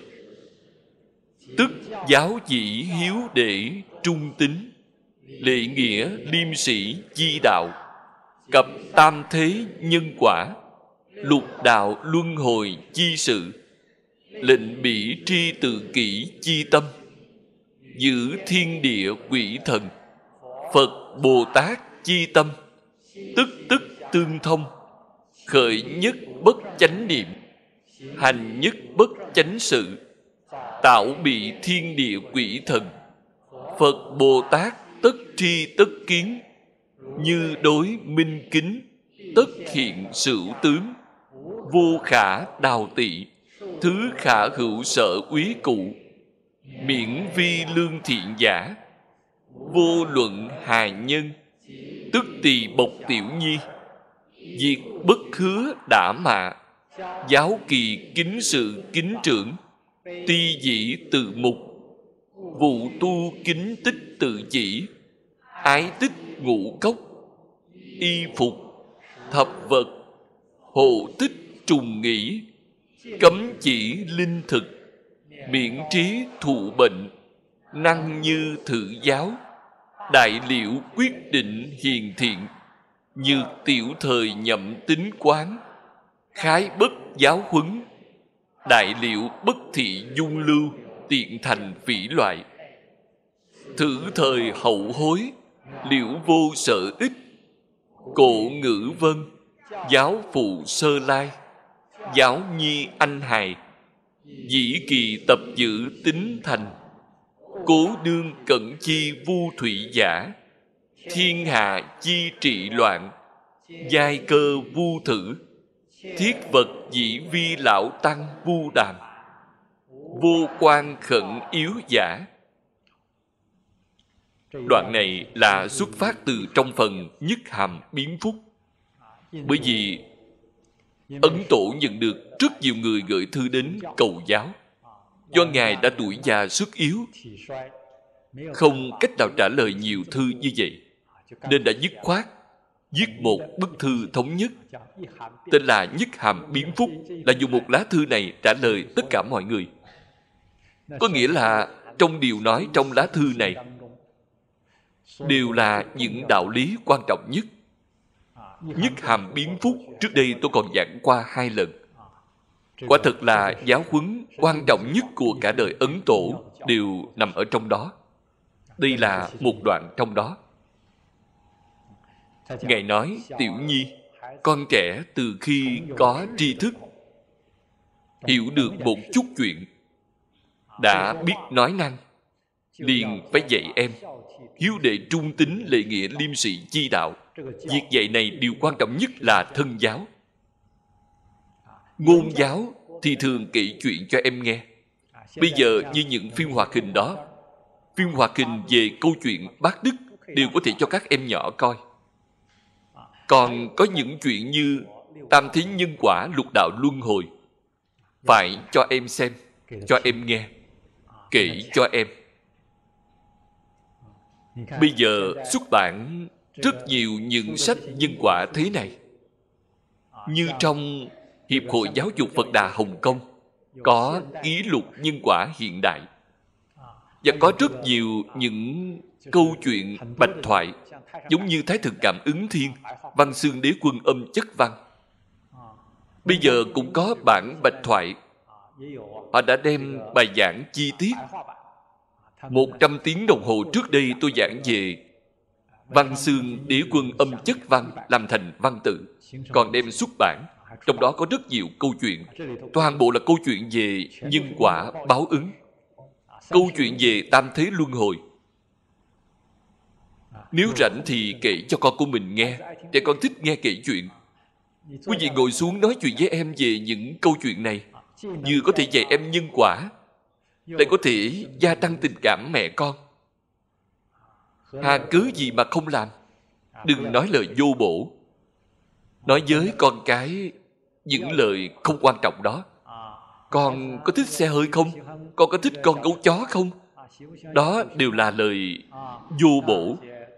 Speaker 1: tức giáo dĩ hiếu để trung tín, lệ nghĩa liêm sĩ chi đạo, cập tam thế nhân quả, lục đạo luân hồi chi sự, lệnh bỉ tri tự kỷ chi tâm, giữ thiên địa quỷ thần, Phật Bồ Tát chi tâm, tức tức tương thông, khởi nhất bất chánh niệm, hành nhất bất chánh sự, tạo bị thiên địa quỷ thần, Phật Bồ Tát tất tri tất kiến, như đối minh kính, tất hiện sửu tướng, vô khả đào tị, thứ khả hữu sở úy cụ, miễn vi lương thiện giả, vô luận hài nhân, tức tỳ bộc tiểu nhi, diệt bất hứa đã mạ, giáo kỳ kính sự kính trưởng, ti dĩ tự mục, vụ tu kính tích tự chỉ, ái tích ngũ cốc, y phục, thập vật, hộ tích trùng nghỉ, cấm chỉ linh thực, miễn trí thụ bệnh, năng như thử giáo, đại liễu quyết định hiền thiện, như tiểu thời nhậm tính quán, khái bất giáo huấn, đại liễu bất thị dung lưu, tiện thành phỉ loại, thử thời hậu hối, liễu vô sợ ích, cổ ngữ vân, giáo phụ sơ lai, giáo nhi anh hài, dĩ kỳ tập giữ tính thành, cố đương cẩn chi vu thủy giả, thiên hạ chi trị loạn, giai cơ vu thử, thiết vật dĩ vi lão tăng vu đàm, vô quan khẩn yếu giả. Đoạn này là xuất phát từ trong phần Nhất Hàm Biến Phúc. Bởi vì Ấn Tổ nhận được rất nhiều người gửi thư đến cầu giáo. Do Ngài đã tuổi già sức yếu, không cách nào trả lời nhiều thư như vậy, nên đã dứt khoát viết một bức thư thống nhất, tên là Nhất Hàm Biến Phúc, là dùng một lá thư này trả lời tất cả mọi người. Có nghĩa là trong điều nói trong lá thư này đều là những đạo lý quan trọng nhất. Nhất Hàm Biến Phúc trước đây tôi còn giảng qua hai lần. Quả thật là giáo huấn quan trọng nhất của cả đời Ấn Tổ đều nằm ở trong đó. Đây là một đoạn trong đó. Ngài nói tiểu nhi, con trẻ từ khi có tri thức, hiểu được một chút chuyện, đã biết nói năng, liền phải dạy em hiếu đệ trung tín lệ nghĩa liêm sĩ chi đạo. Việc dạy này điều quan trọng nhất là thân giáo. Ngôn giáo thì thường kể chuyện cho em nghe. Bây giờ như những phim hoạt hình đó, phim hoạt hình về câu chuyện Bác Đức đều có thể cho các em nhỏ coi. Còn có những chuyện như tam thế nhân quả, lục đạo luân hồi, phải cho em xem, cho em nghe, kể cho em. Bây giờ xuất bản rất nhiều những sách nhân quả thế này. Như trong Hiệp hội Giáo dục Phật Đà Hồng Kông có ký lục nhân quả hiện đại, và có rất nhiều những câu chuyện bạch thoại, giống như Thái Thượng Cảm Ứng Thiên, Văn Xương Đế Quân Âm Chất Văn. Bây giờ cũng có bản bạch thoại. Họ đã đem bài giảng chi tiết. Một trăm tiếng đồng hồ trước đây tôi giảng về Văn Xương Đế Quân Âm Chất Văn làm thành văn tự, còn đem xuất bản. Trong đó có rất nhiều câu chuyện. Toàn bộ là câu chuyện về nhân quả báo ứng, câu chuyện về tam thế luân hồi. Nếu rảnh thì kể cho con của mình nghe. Trẻ con thích nghe kể chuyện. Quý vị ngồi xuống nói chuyện với em về những câu chuyện này, vừa có thể dạy em nhân quả, lại có thể gia tăng tình cảm mẹ con. Hà cớ gì mà không làm? Đừng nói lời vô bổ. Nói với con cái những lời không quan trọng đó. Con có thích xe hơi không? Con có thích con gấu chó không? Đó đều là lời vô bổ.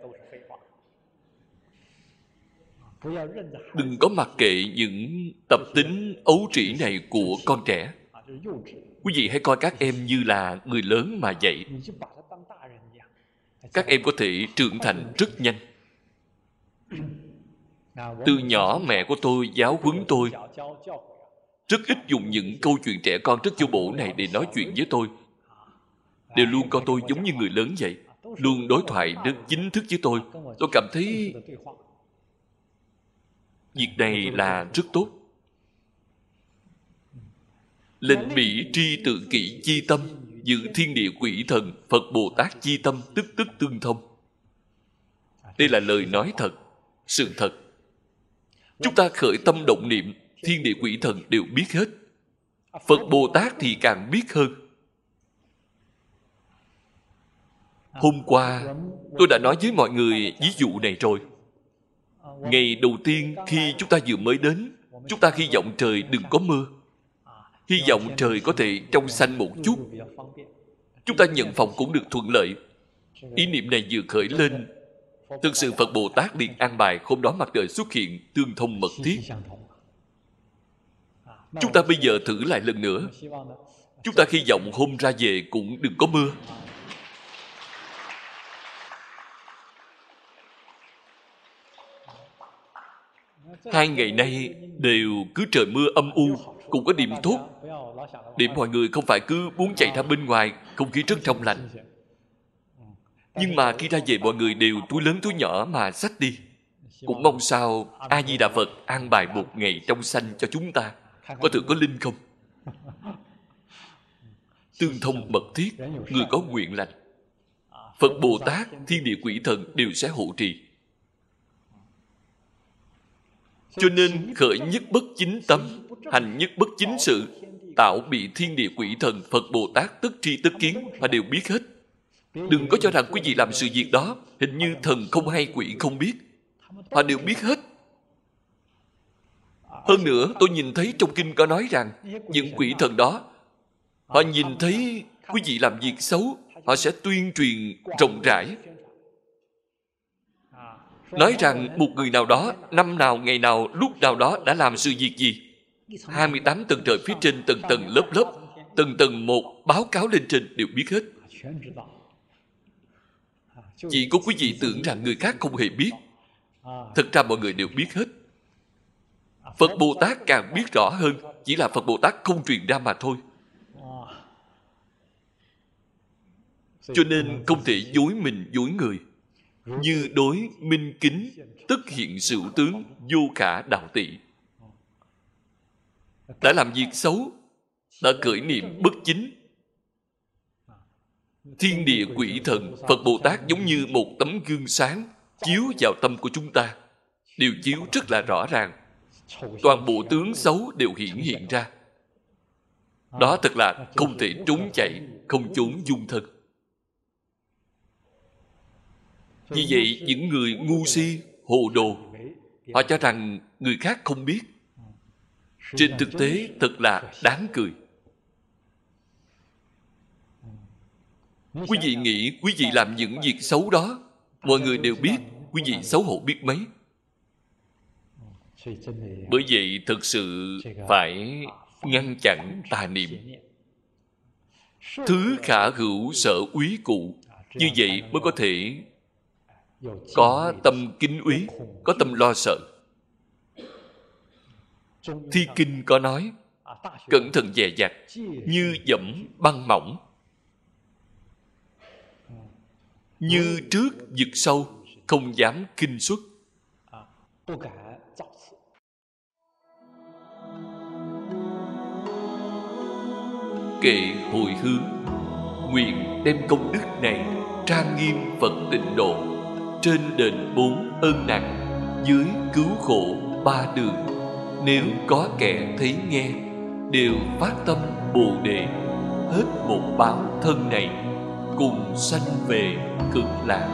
Speaker 1: Đừng có mặc kệ những tập tính ấu trĩ này của con trẻ. Quý vị hãy coi các em như là người lớn mà dạy. Các em có thể trưởng thành rất nhanh. Từ nhỏ mẹ của tôi giáo huấn tôi, rất ít dùng những câu chuyện trẻ con rất vô bổ này để nói chuyện với tôi. Đều luôn coi tôi giống như người lớn vậy. Luôn đối thoại rất chính thức với tôi. Tôi cảm thấy việc này là rất tốt. Lệnh bỉ tri tự kỷ chi tâm, dự thiên địa quỷ thần, Phật Bồ Tát chi tâm, tức tức tương thông. Đây là lời nói thật, sự thật. Chúng ta khởi tâm động niệm, thiên địa quỷ thần đều biết hết. Phật Bồ Tát thì càng biết hơn. Hôm qua, tôi đã nói với mọi người ví dụ này rồi. Ngày đầu tiên khi chúng ta vừa mới đến, chúng ta hy vọng trời đừng có mưa. Hy vọng trời có thể trong xanh một chút. Chúng ta nhận phòng cũng được thuận lợi. Ý niệm này vừa khởi lên, thực sự Phật Bồ Tát liền an bài hôm đó mặt trời xuất hiện tương thông mật thiết. Chúng ta bây giờ thử lại lần nữa. Chúng ta hy vọng hôm ra về cũng đừng có mưa. Hai ngày nay đều cứ trời mưa âm u, cũng có điểm tốt. Để mọi người không phải cứ muốn chạy ra bên ngoài, không khí rất trong lành. Nhưng mà khi ra về mọi người đều túi lớn túi nhỏ mà xách đi. Cũng mong sao A-di-đà Phật an bài một ngày trong xanh cho chúng ta. Có thử có linh không? Tương thông mật thiết, người có nguyện lành, Phật Bồ Tát, thiên địa quỷ thần đều sẽ hộ trì. Cho nên khởi nhất bất chính tâm, hành nhất bất chính sự, tạo bị thiên địa quỷ thần, Phật Bồ Tát tức tri tức kiến mà đều biết hết. Đừng có cho rằng quý vị làm sự việc đó hình như thần không hay quỷ không biết. Họ đều biết hết. Hơn nữa tôi nhìn thấy trong kinh có nói rằng những quỷ thần đó, họ nhìn thấy quý vị làm việc xấu, họ sẽ tuyên truyền rộng rãi, nói rằng một người nào đó năm nào ngày nào lúc nào đó đã làm sự việc gì. Hai mươi tám tầng trời phía trên, tầng tầng lớp lớp, tầng tầng một báo cáo lên trên đều biết hết. Chỉ có quý vị tưởng rằng người khác không hề biết. Thật ra mọi người đều biết hết. Phật Bồ Tát càng biết rõ hơn, chỉ là Phật Bồ Tát không truyền ra mà thôi. Cho nên không thể dối mình dối người. Như đối minh kính, tức hiện sự tướng, vô khả đạo tị. Đã làm việc xấu, đã khởi niệm bất chính, thiên địa quỷ thần, Phật Bồ Tát giống như một tấm gương sáng chiếu vào tâm của chúng ta, đều chiếu rất là rõ ràng. Toàn bộ tướng xấu đều hiển hiện ra. Đó thật là không thể trốn chạy, không trốn dung thân. Vì vậy, những người ngu si, hồ đồ, họ cho rằng người khác không biết. Trên thực tế, thật là đáng cười. Quý vị nghĩ quý vị làm những việc xấu đó, Mọi người đều biết, quý vị xấu hổ biết mấy. Bởi vậy thực sự phải ngăn chặn tà niệm. Thứ khả hữu sở úy cụ. Như vậy mới có thể có tâm kính úy, có tâm lo sợ. Thi Kinh có nói, cẩn thận dè dặt, như dẫm băng mỏng, như trước vực sâu, không dám kinh xuất. Kệ hồi hướng, nguyện đem công đức này trang nghiêm Phật tịnh độ, trên đền bốn ân nặng, dưới cứu khổ ba đường. Nếu có kẻ thấy nghe, đều phát tâm Bồ Đề, hết một báo thân này, cùng sanh về cực lạc.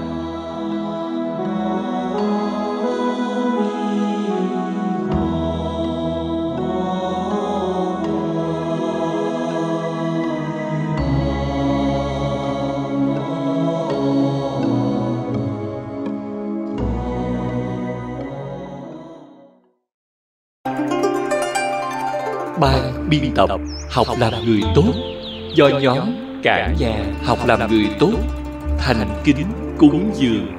Speaker 1: Ban biên tập Học làm người tốt do nhóm Cả Nhà Học làm người tốt thành kính cúng dường.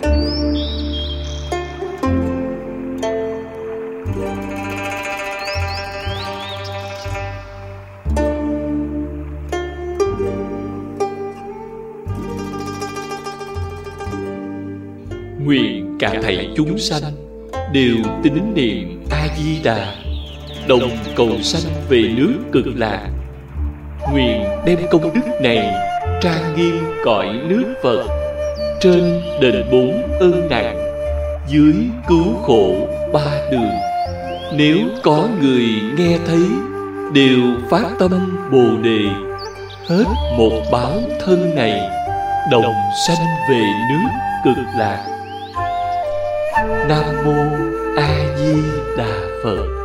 Speaker 1: Nguyện cả thảy chúng sanh đều tín niệm A Di Đà, đồng cầu sanh về nước cực lạc. Nguyện đem công đức này trang nghiêm cõi nước Phật, trên đền bốn ân nặng, dưới cứu khổ ba đường. Nếu có người nghe thấy, đều phát tâm Bồ Đề, hết một báo thân này, đồng sanh về nước cực lạc. Nam mô A Di Đà Phật.